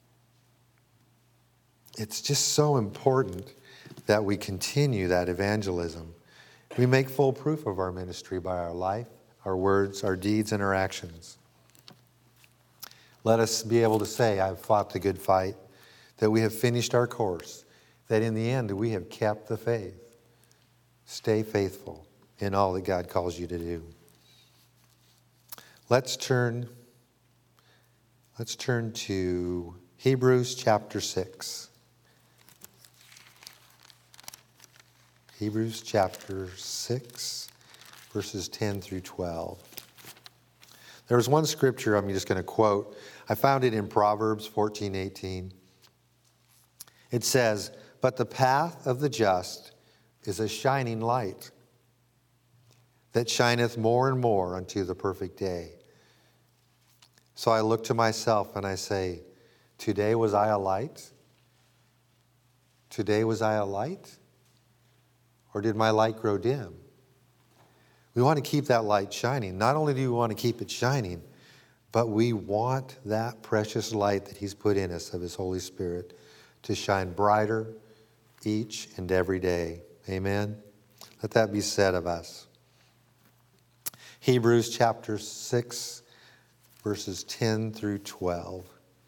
it's just so important that we continue that evangelism. We make full proof of our ministry by our life, our words, our deeds, and our actions. Let us be able to say, I've fought the good fight, that we have finished our course, that in the end we have kept the faith. Stay faithful in all that God calls you to do. Let's turn, let's turn to Hebrews chapter six. Hebrews chapter six, verses ten through twelve. There was one scripture I'm just going to quote. I found it in Proverbs fourteen eighteen. It says, "But the path of the just is a shining light that shineth more and more unto the perfect day." So I look to myself and I say, today was I a light? Today was I a light? Or did my light grow dim? We want to keep that light shining. Not only do we want to keep it shining, but we want that precious light that he's put in us of his Holy Spirit to shine brighter each and every day. Amen? Let that be said of us. Hebrews chapter six, verses ten through twelve.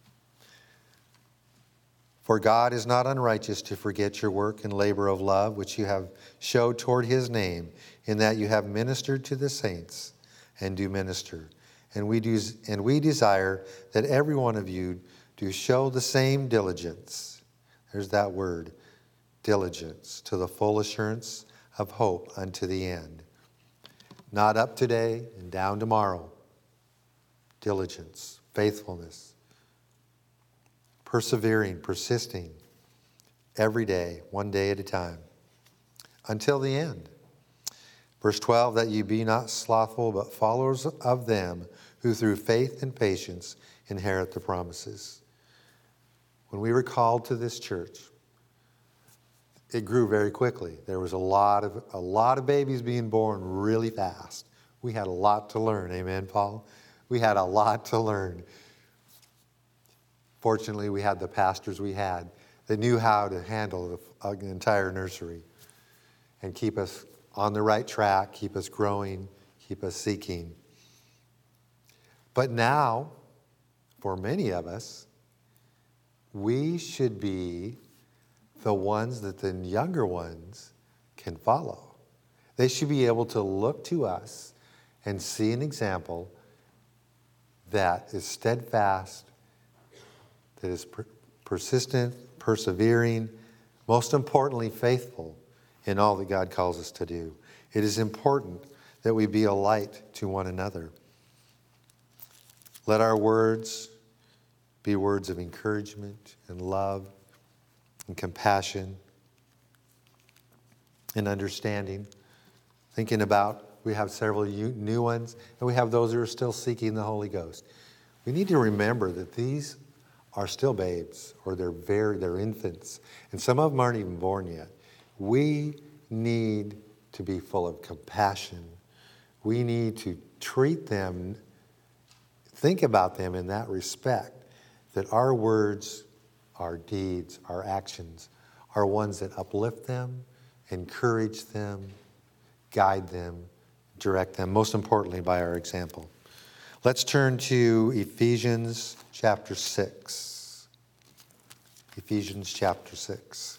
"For God is not unrighteous to forget your work and labor of love, which you have showed toward his name, in that you have ministered to the saints and do minister. And we do, and we desire that every one of you do show the same diligence." There's that word, diligence, "to the full assurance of hope unto the end." Not up today and down tomorrow. Diligence, faithfulness, persevering, persisting, every day, one day at a time, until the end. Verse twelve, "That you be not slothful, but followers of them who through faith and patience inherit the promises." When we were called to this church, it grew very quickly. There was a lot of a lot of babies being born really fast. We had a lot to learn. Amen, Paul? We had a lot to learn. Fortunately, we had the pastors we had that knew how to handle the entire nursery and keep us on the right track, keep us growing, keep us seeking. But now, for many of us, we should be the ones that the younger ones can follow. They should be able to look to us and see an example that is steadfast, that is per- persistent, persevering, most importantly, faithful in all that God calls us to do. It is important that we be a light to one another. Let our words be words of encouragement and love and compassion and understanding. Thinking about, we have several new ones, and we have those who are still seeking the Holy Ghost. We need to remember that these are still babes, or they're very, they're infants, and some of them aren't even born yet. We need to be full of compassion. We need to treat them, think about them in that respect, that our words, our deeds, our actions are ones that uplift them, encourage them, guide them, direct them, most importantly by our example. Let's turn to Ephesians chapter six. Ephesians chapter six.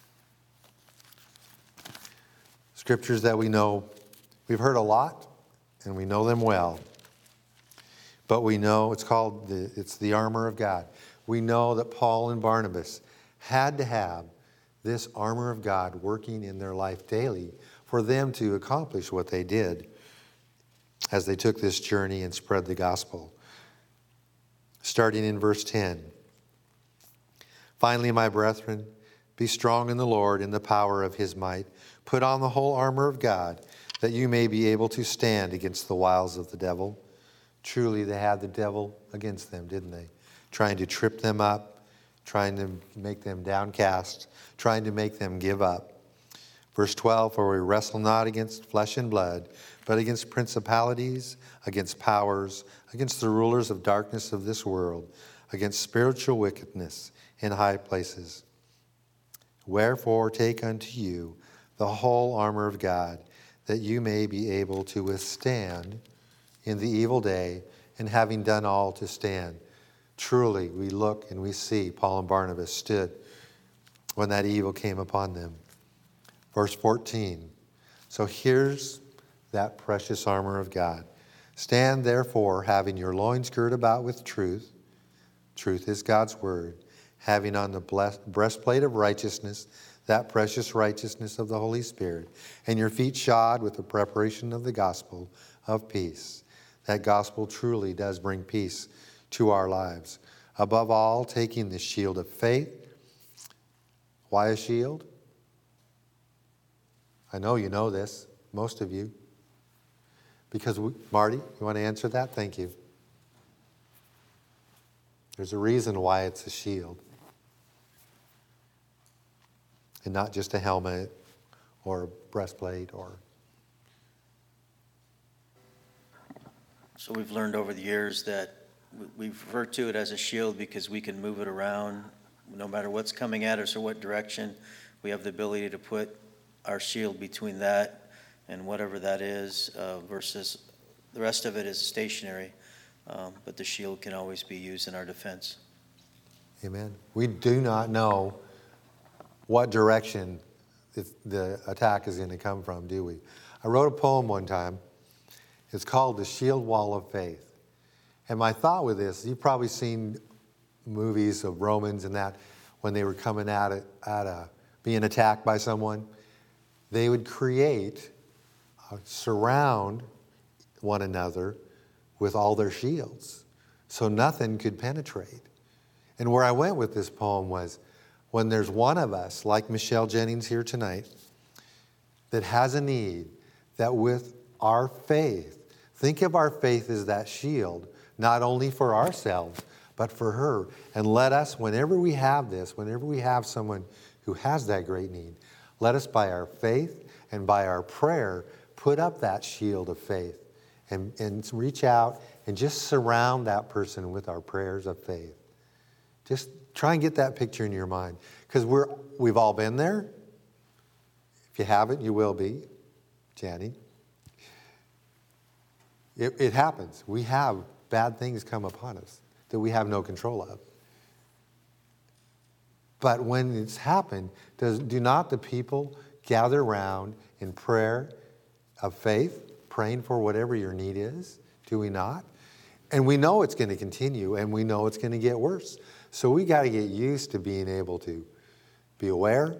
Scriptures that we know, we've heard a lot, and we know them well. But we know it's called, the, it's the armor of God. We know that Paul and Barnabas had to have this armor of God working in their life daily for them to accomplish what they did as they took this journey and spread the gospel. Starting in verse ten. Finally, my brethren, be strong in the Lord in the power of his might. Put on the whole armor of God, that you may be able to stand against the wiles of the devil. Truly, they had the devil against them, didn't they? Trying to trip them up, trying to make them downcast, trying to make them give up. Verse twelve, for we wrestle not against flesh and blood, but against principalities, against powers, against the rulers of darkness of this world, against spiritual wickedness in high places. Wherefore take unto you the whole armor of God, that you may be able to withstand in the evil day, and having done all to stand. Truly, we look and we see Paul and Barnabas stood when that evil came upon them. Verse fourteen. So here's that precious armor of God. Stand therefore, having your loins girt about with truth. Truth is God's word. Having on the breastplate of righteousness, that precious righteousness of the Holy Spirit, and your feet shod with the preparation of the gospel of peace. That gospel truly does bring peace to our lives. Above all, taking the shield of faith. Why a shield? I know you know this, most of you. Because, we, Marty, you want to answer that? Thank you. There's a reason why it's a shield. And not just a helmet or a breastplate or... So we've learned over the years that we refer to it as a shield because we can move it around no matter what's coming at us or what direction. We have the ability to put our shield between that and whatever that is, uh, versus the rest of it is stationary. Um, but the shield can always be used in our defense. Amen. We do not know what direction the attack is going to come from, do we? I wrote a poem one time. It's called The Shield Wall of Faith. And my thought with this, you've probably seen movies of Romans and that when they were coming at it, at a, being attacked by someone, they would create, uh, surround one another with all their shields so nothing could penetrate. And where I went with this poem was when there's one of us, like Michelle Jennings here tonight, that has a need, that with our faith, think of our faith as that shield, not only for ourselves, but for her. And let us, whenever we have this, whenever we have someone who has that great need, let us by our faith and by our prayer put up that shield of faith and, and reach out and just surround that person with our prayers of faith. Just try and get that picture in your mind, because we're, we've all been there. If you haven't, you will be, Janny. It, it happens. We have bad things come upon us that we have no control of. But when it's happened, does, do not the people gather around in prayer of faith, praying for whatever your need is? Do we not? And we know it's going to continue, and we know it's going to get worse. So we got to get used to being able to be aware,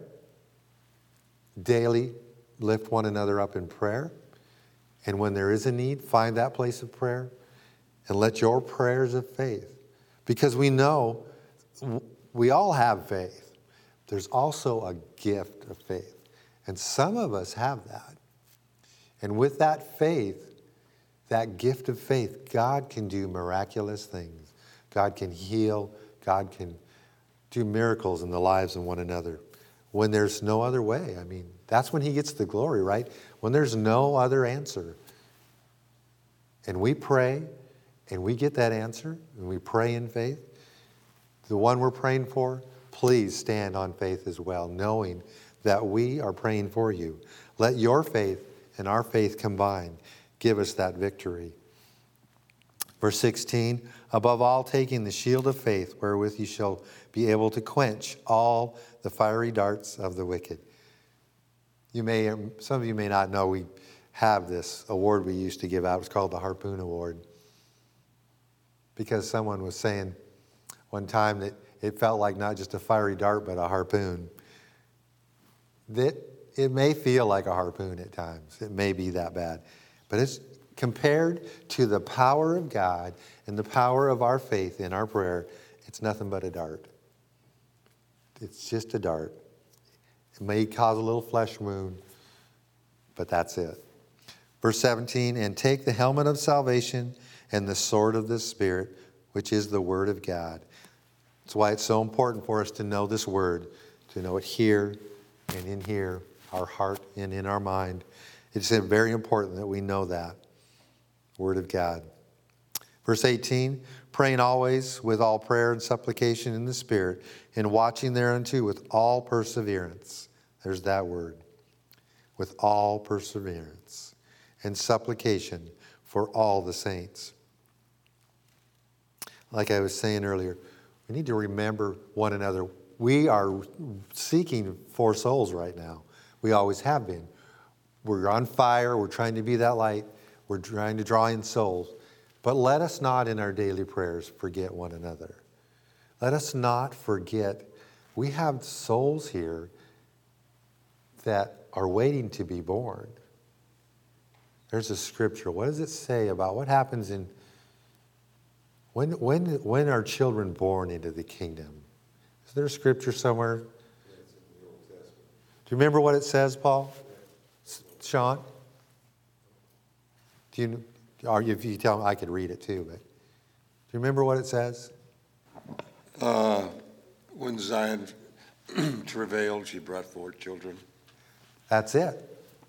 daily lift one another up in prayer, and when there is a need, find that place of prayer, and let your prayers of faith, because we know we all have faith. There's also a gift of faith, and some of us have that. And with that faith, that gift of faith, God can do miraculous things. God can heal. God can do miracles in the lives of one another when there's no other way. I mean, that's when he gets the glory, right? When there's no other answer. And we pray, and we get that answer, and we pray in faith. The one we're praying for, please stand on faith as well, knowing that we are praying for you. Let your faith and our faith combined give us that victory. Verse sixteen, above all, taking the shield of faith, wherewith you shall be able to quench all the fiery darts of the wicked. You may, some of you may not know, we have this award we used to give out. It's called the Harpoon Award. because someone was saying one time that it felt like not just a fiery dart, but a harpoon. That it may feel like a harpoon at times. It may be that bad. But it's compared to the power of God and the power of our faith in our prayer, it's nothing but a dart. It's just a dart. It may cause a little flesh wound, but that's it. Verse seventeen, and take the helmet of salvation and the sword of the Spirit, which is the word of God. That's why it's so important for us to know this word, to know it here and in here, our heart and in our mind. It's very important that we know that word of God. Verse eighteen, praying always with all prayer and supplication in the Spirit, and watching thereunto with all perseverance. There's that word. With all perseverance and supplication for all the saints. Like I was saying earlier, we need to remember one another. We are seeking for souls right now. We always have been. We're on fire. We're trying to be that light. We're trying to draw in souls. But let us not in our daily prayers forget one another. Let us not forget we have souls here that are waiting to be born. There's a scripture. What does it say about what happens in when when when are children born into the kingdom? Is there a scripture somewhere? Do you remember what it says, Paul? Sean? Do you? Or if you tell me, I could read it too. But do you remember what it says? Uh, when Zion travailed, she brought forth children. That's it.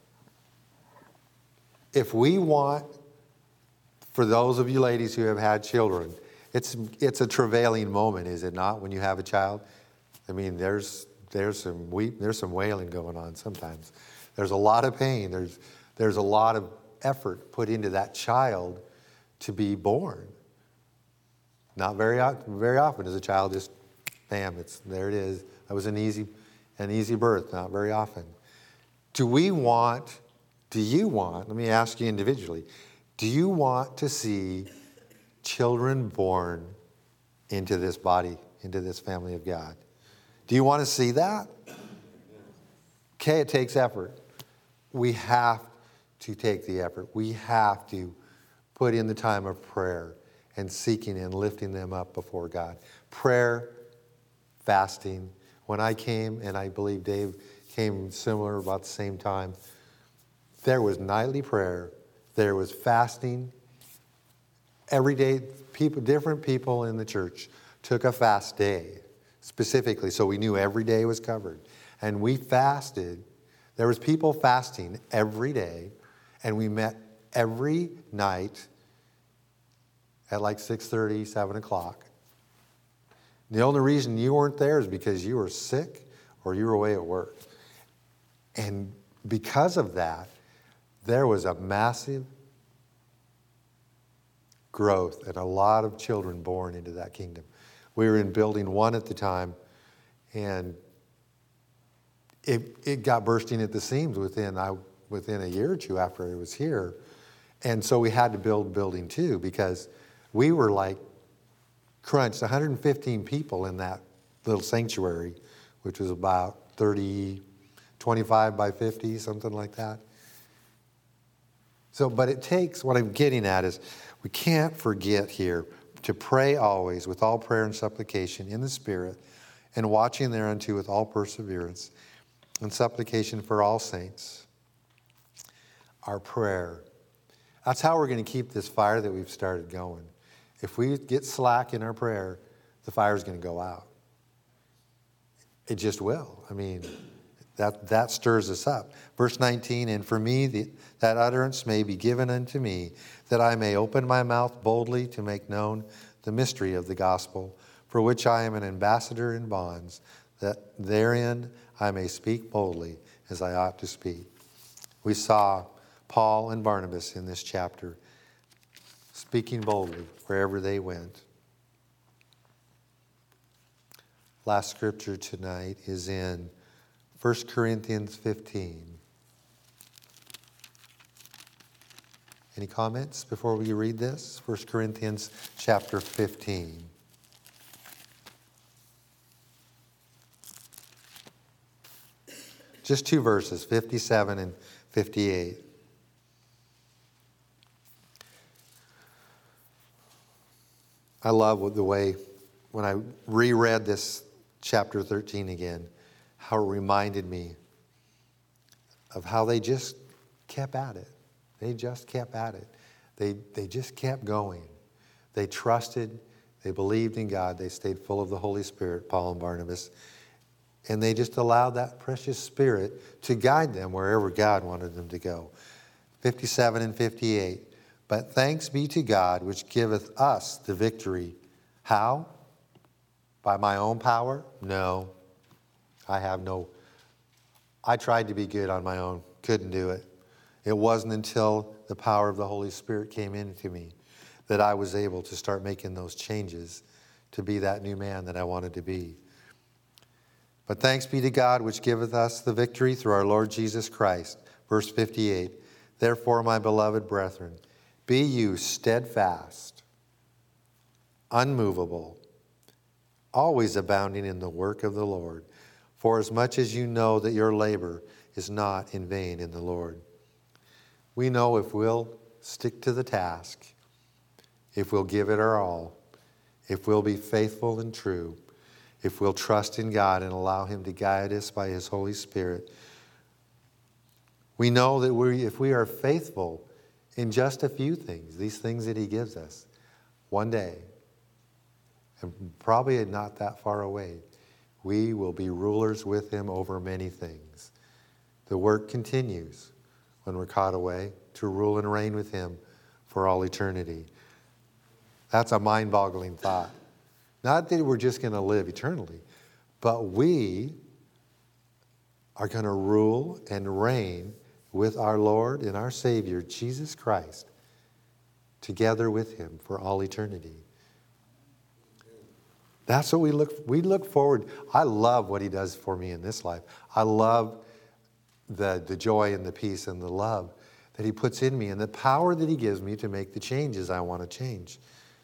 If we want, for those of you ladies who have had children, it's it's a travailing moment, is it not? When you have a child, I mean, there's there's some weep, there's some wailing going on sometimes. There's a lot of pain. There's there's a lot of effort put into that child to be born. Not very very often does a child just, bam, it's there it is. That was an easy an easy birth. Not very often. Do we want? Do you want? Let me ask you individually. Do you want to see children born into this body, into this family of God? Do you want to see that? Okay, it takes effort. We have to take the effort. We have to put in the time of prayer and seeking and lifting them up before God. Prayer, fasting. When I came, and I believe Dave came similar about the same time, there was nightly prayer. There was fasting. Every day, people, different people in the church took a fast day specifically, so we knew every day was covered. And we fasted. There was people fasting every day, and we met every night at like six thirty, seven o'clock. The only reason you weren't there is because you were sick or you were away at work. And because of that, there was a massive growth and a lot of children born into that kingdom. We were in building one at the time, and it it got bursting at the seams within I within a year or two after I was here. And so we had to build building two because we were like crunched one hundred fifteen people in that little sanctuary, which was about thirty, twenty-five by fifty, something like that. So, but it takes, what I'm getting at is, we can't forget here to pray always with all prayer and supplication in the Spirit, and watching thereunto with all perseverance and supplication for all saints. Our prayer. That's how we're going to keep this fire that we've started going. If we get slack in our prayer, the fire's going to go out. It just will. I mean, that, that stirs us up. Verse nineteen, and for me the, that utterance may be given unto me, that I may open my mouth boldly to make known the mystery of the gospel, for which I am an ambassador in bonds, that therein I may speak boldly as I ought to speak. We saw Paul and Barnabas in this chapter speaking boldly wherever they went. Last scripture tonight is in First Corinthians fifteen. Any comments before we read this? First Corinthians chapter fifteen. Just two verses, fifty-seven and fifty-eight. I love the way, when I reread this chapter thirteen again, how it reminded me of how they just kept at it. They just kept at it. They, they just kept going. They trusted. They believed in God. They stayed full of the Holy Spirit, Paul and Barnabas. And they just allowed that precious Spirit to guide them wherever God wanted them to go. fifty-seven and fifty-eight. But thanks be to God, which giveth us the victory. How? By my own power? No. I have no... I tried to be good on my own. Couldn't do it. It wasn't until the power of the Holy Spirit came into me that I was able to start making those changes to be that new man that I wanted to be. But thanks be to God, which giveth us the victory through our Lord Jesus Christ. Verse fifty-eight. Therefore, my beloved brethren, be you steadfast, unmovable, always abounding in the work of the Lord, for as much as you know that your labor is not in vain in the Lord. We know if we'll stick to the task, if we'll give it our all, if we'll be faithful and true, if we'll trust in God and allow Him to guide us by His Holy Spirit, we know that we, if we are faithful in just a few things, these things that He gives us, one day, and probably not that far away, we will be rulers with Him over many things. The work continues when we're caught away to rule and reign with Him for all eternity. That's a mind-boggling thought. Not that we're just going to live eternally, but we are going to rule and reign with our Lord and our Savior, Jesus Christ, together with Him for all eternity. That's what we look, we look forward. I love what He does for me in this life. I love the, the joy and the peace and the love that He puts in me and the power that He gives me to make the changes I want to change.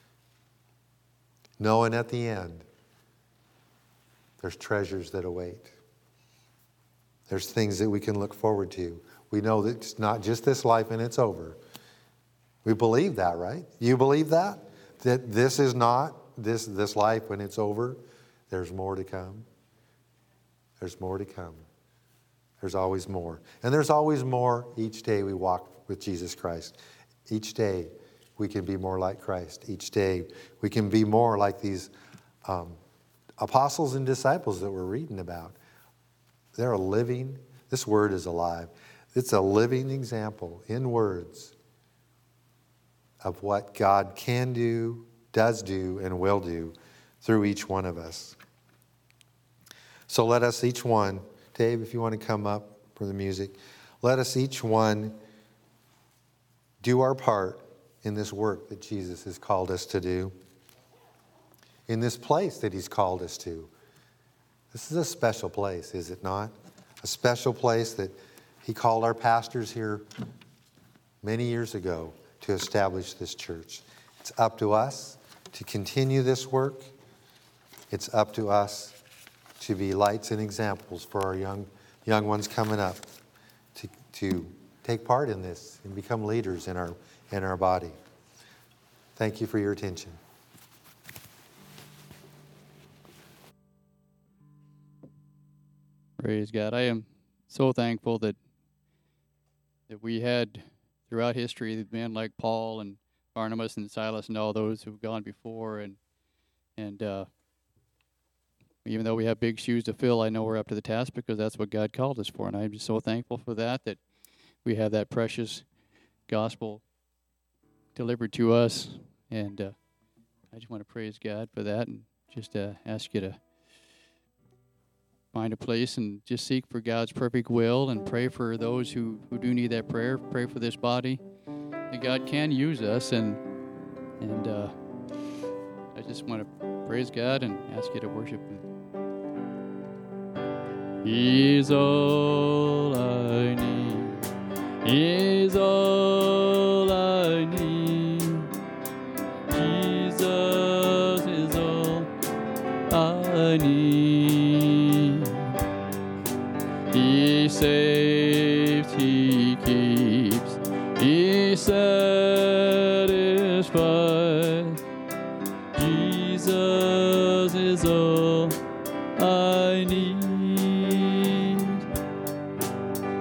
Knowing at the end, there's treasures that await. There's things that we can look forward to. We know that it's not just this life and it's over. We believe that, right? You believe that? That this is not this, this life when it's over. There's more to come. There's more to come. There's always more. And there's always more each day we walk with Jesus Christ. Each day we can be more like Christ. Each day we can be more like these um, apostles and disciples that we're reading about. They're a living, this word is alive. It's a living example in words of what God can do, does do, and will do through each one of us. So let us each one, Dave, if you want to come up for the music, let us each one do our part in this work that Jesus has called us to do, in this place that He's called us to. This is a special place, is it not? A special place that He called our pastors here many years ago to establish this church. It's up to us to continue this work. It's up to us to be lights and examples for our young young ones coming up to, to take part in this and become leaders in our in our body. Thank you for your attention. Praise God. I am so thankful that that we had throughout history men like Paul and Barnabas and Silas and all those who've gone before, and and uh, even though we have big shoes to fill, I know we're up to the task because that's what God called us for, and I'm just so thankful for that, that we have that precious gospel delivered to us, and uh, I just want to praise God for that, and just uh, ask you to find a place and just seek for God's perfect will and pray for those who, who do need that prayer. Pray for this body, that God can use us, and and uh, I just want to praise God and ask you to worship Him. He's all I need. He's all I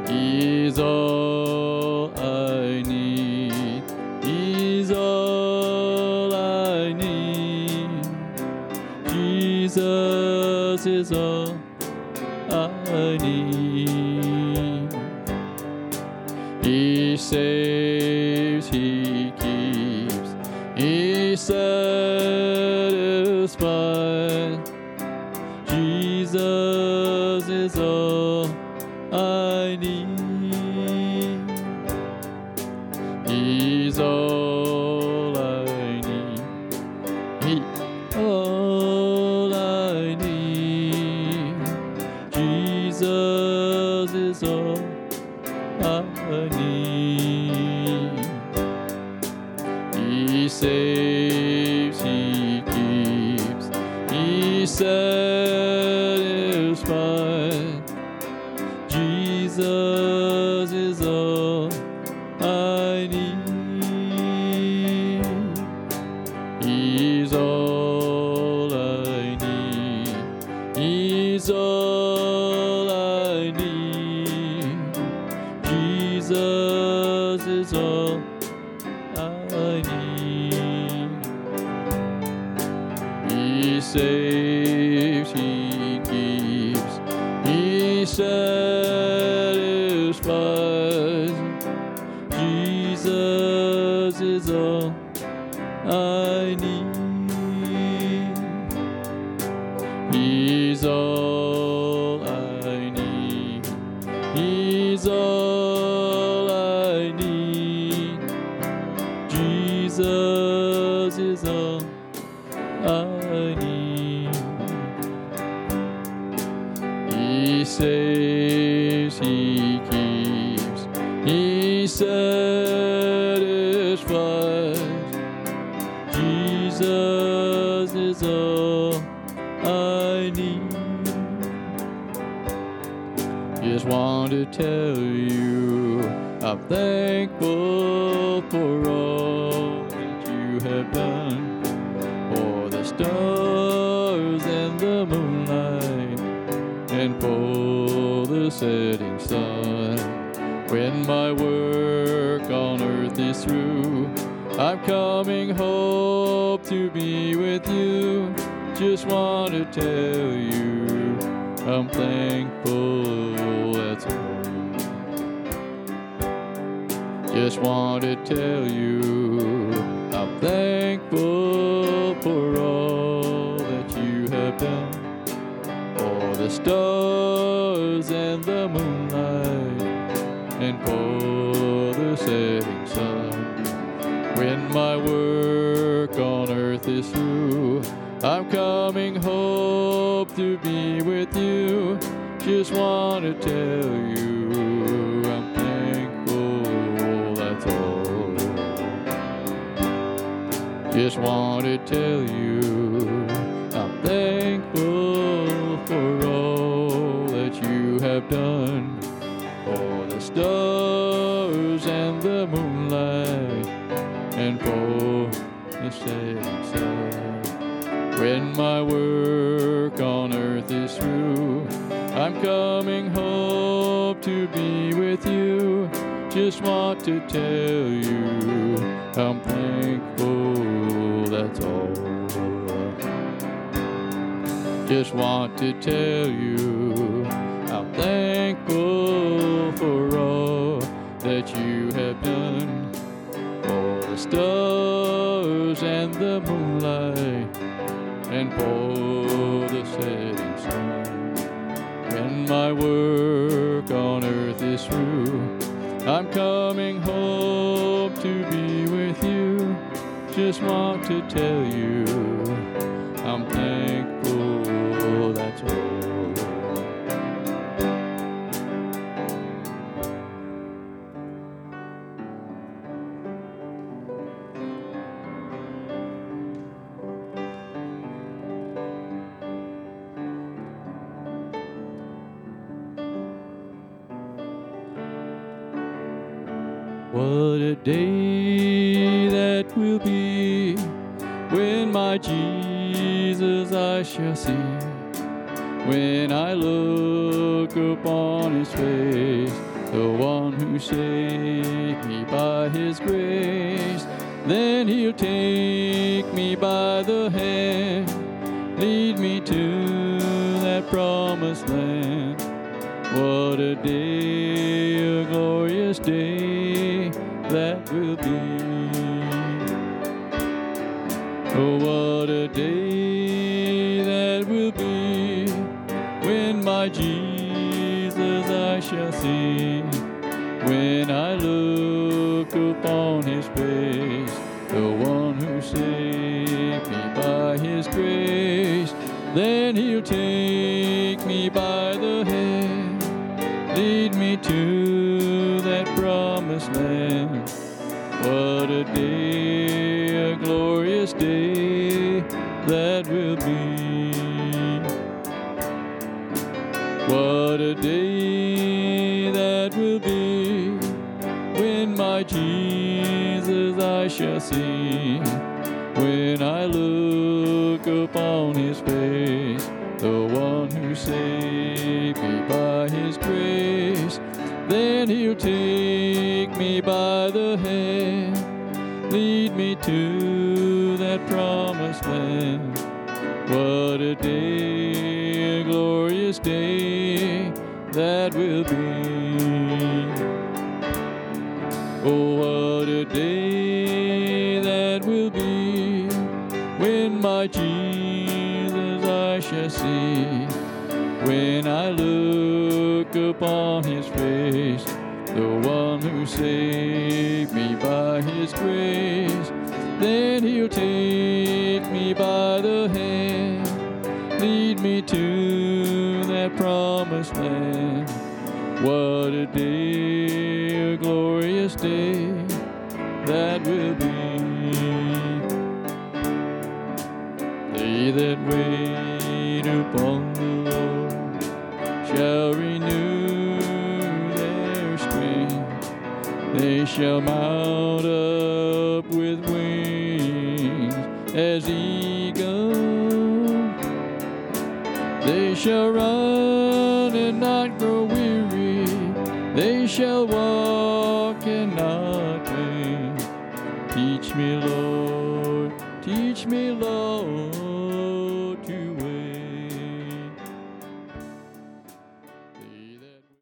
He's all I need. He's all I need. Jesus is all I need. He saves, He keeps, He satisfies. Jesus is all I need. He's all I need. He all I need. Jesus is all I need. He saves, He keeps, He satisfies. Jesus is all I need. He's all I need. He's all I need. Jesus is all I need. He saves, He keeps, He satisfies. Jesus is all I need. He's all I need. He's all I need. Jesus is all I need. He saves, He keeps, He satisfies. Jesus is all I need. Just want to tell you I'm thankful for all that you have done, for the stars and the moonlight, and for the setting sun. When my work on earth is through, I'm coming home to be with you. Just want to tell you I'm thankful, that's all. Just want to tell you I'm thankful for all that you have done, for the stars and the moonlight, and for the setting sun. When my work on earth is through, I'm coming home to be with you. Just want to tell you I'm thankful, that's all. Just want to tell you I'm thankful for all that you have done, for the stars and the moonlight, and for the setting sun. When my work on earth is through, I'm coming home to be with you. Just want to tell you I'm thankful, that's all. Just want to tell you I'm thankful for all that you have done, for the stars and the moonlight, and for the setting sun. When my work on earth is through, I'm coming home to be with you. Just want to tell you I'm thankful, that's all. What a day that will be when my Jesus I shall see. When I look upon his face, the one who saved me by his grace. Then he'll take me by the hand, lead me to that promised land. What a day, a glorious day that will be. Oh, what a day that will be, when my Jesus I shall see. When I look upon his face, the one who saved me by his grace, then he'll take me by the hand, lead me to that promised land. What a day, a glorious day that will be. What a day that will be, when my Jesus I shall see. When I look upon his face, the one who saved me by his grace, then he'll take me by the hand, lead me to that promised land. What a day, a glorious day that will be. Oh, what a day that will be, when my Jesus I shall see. When I look upon his face, the one who saved me by his grace, then he'll take me by the hand, lead me to that promised land. What a day, a glorious day that will be. They that wait upon the Lord shall renew their strength. They shall mount up with wings as eagles. They shall run and not grow weary. They shall walk and not faint. Teach me, Lord, teach me, Lord, to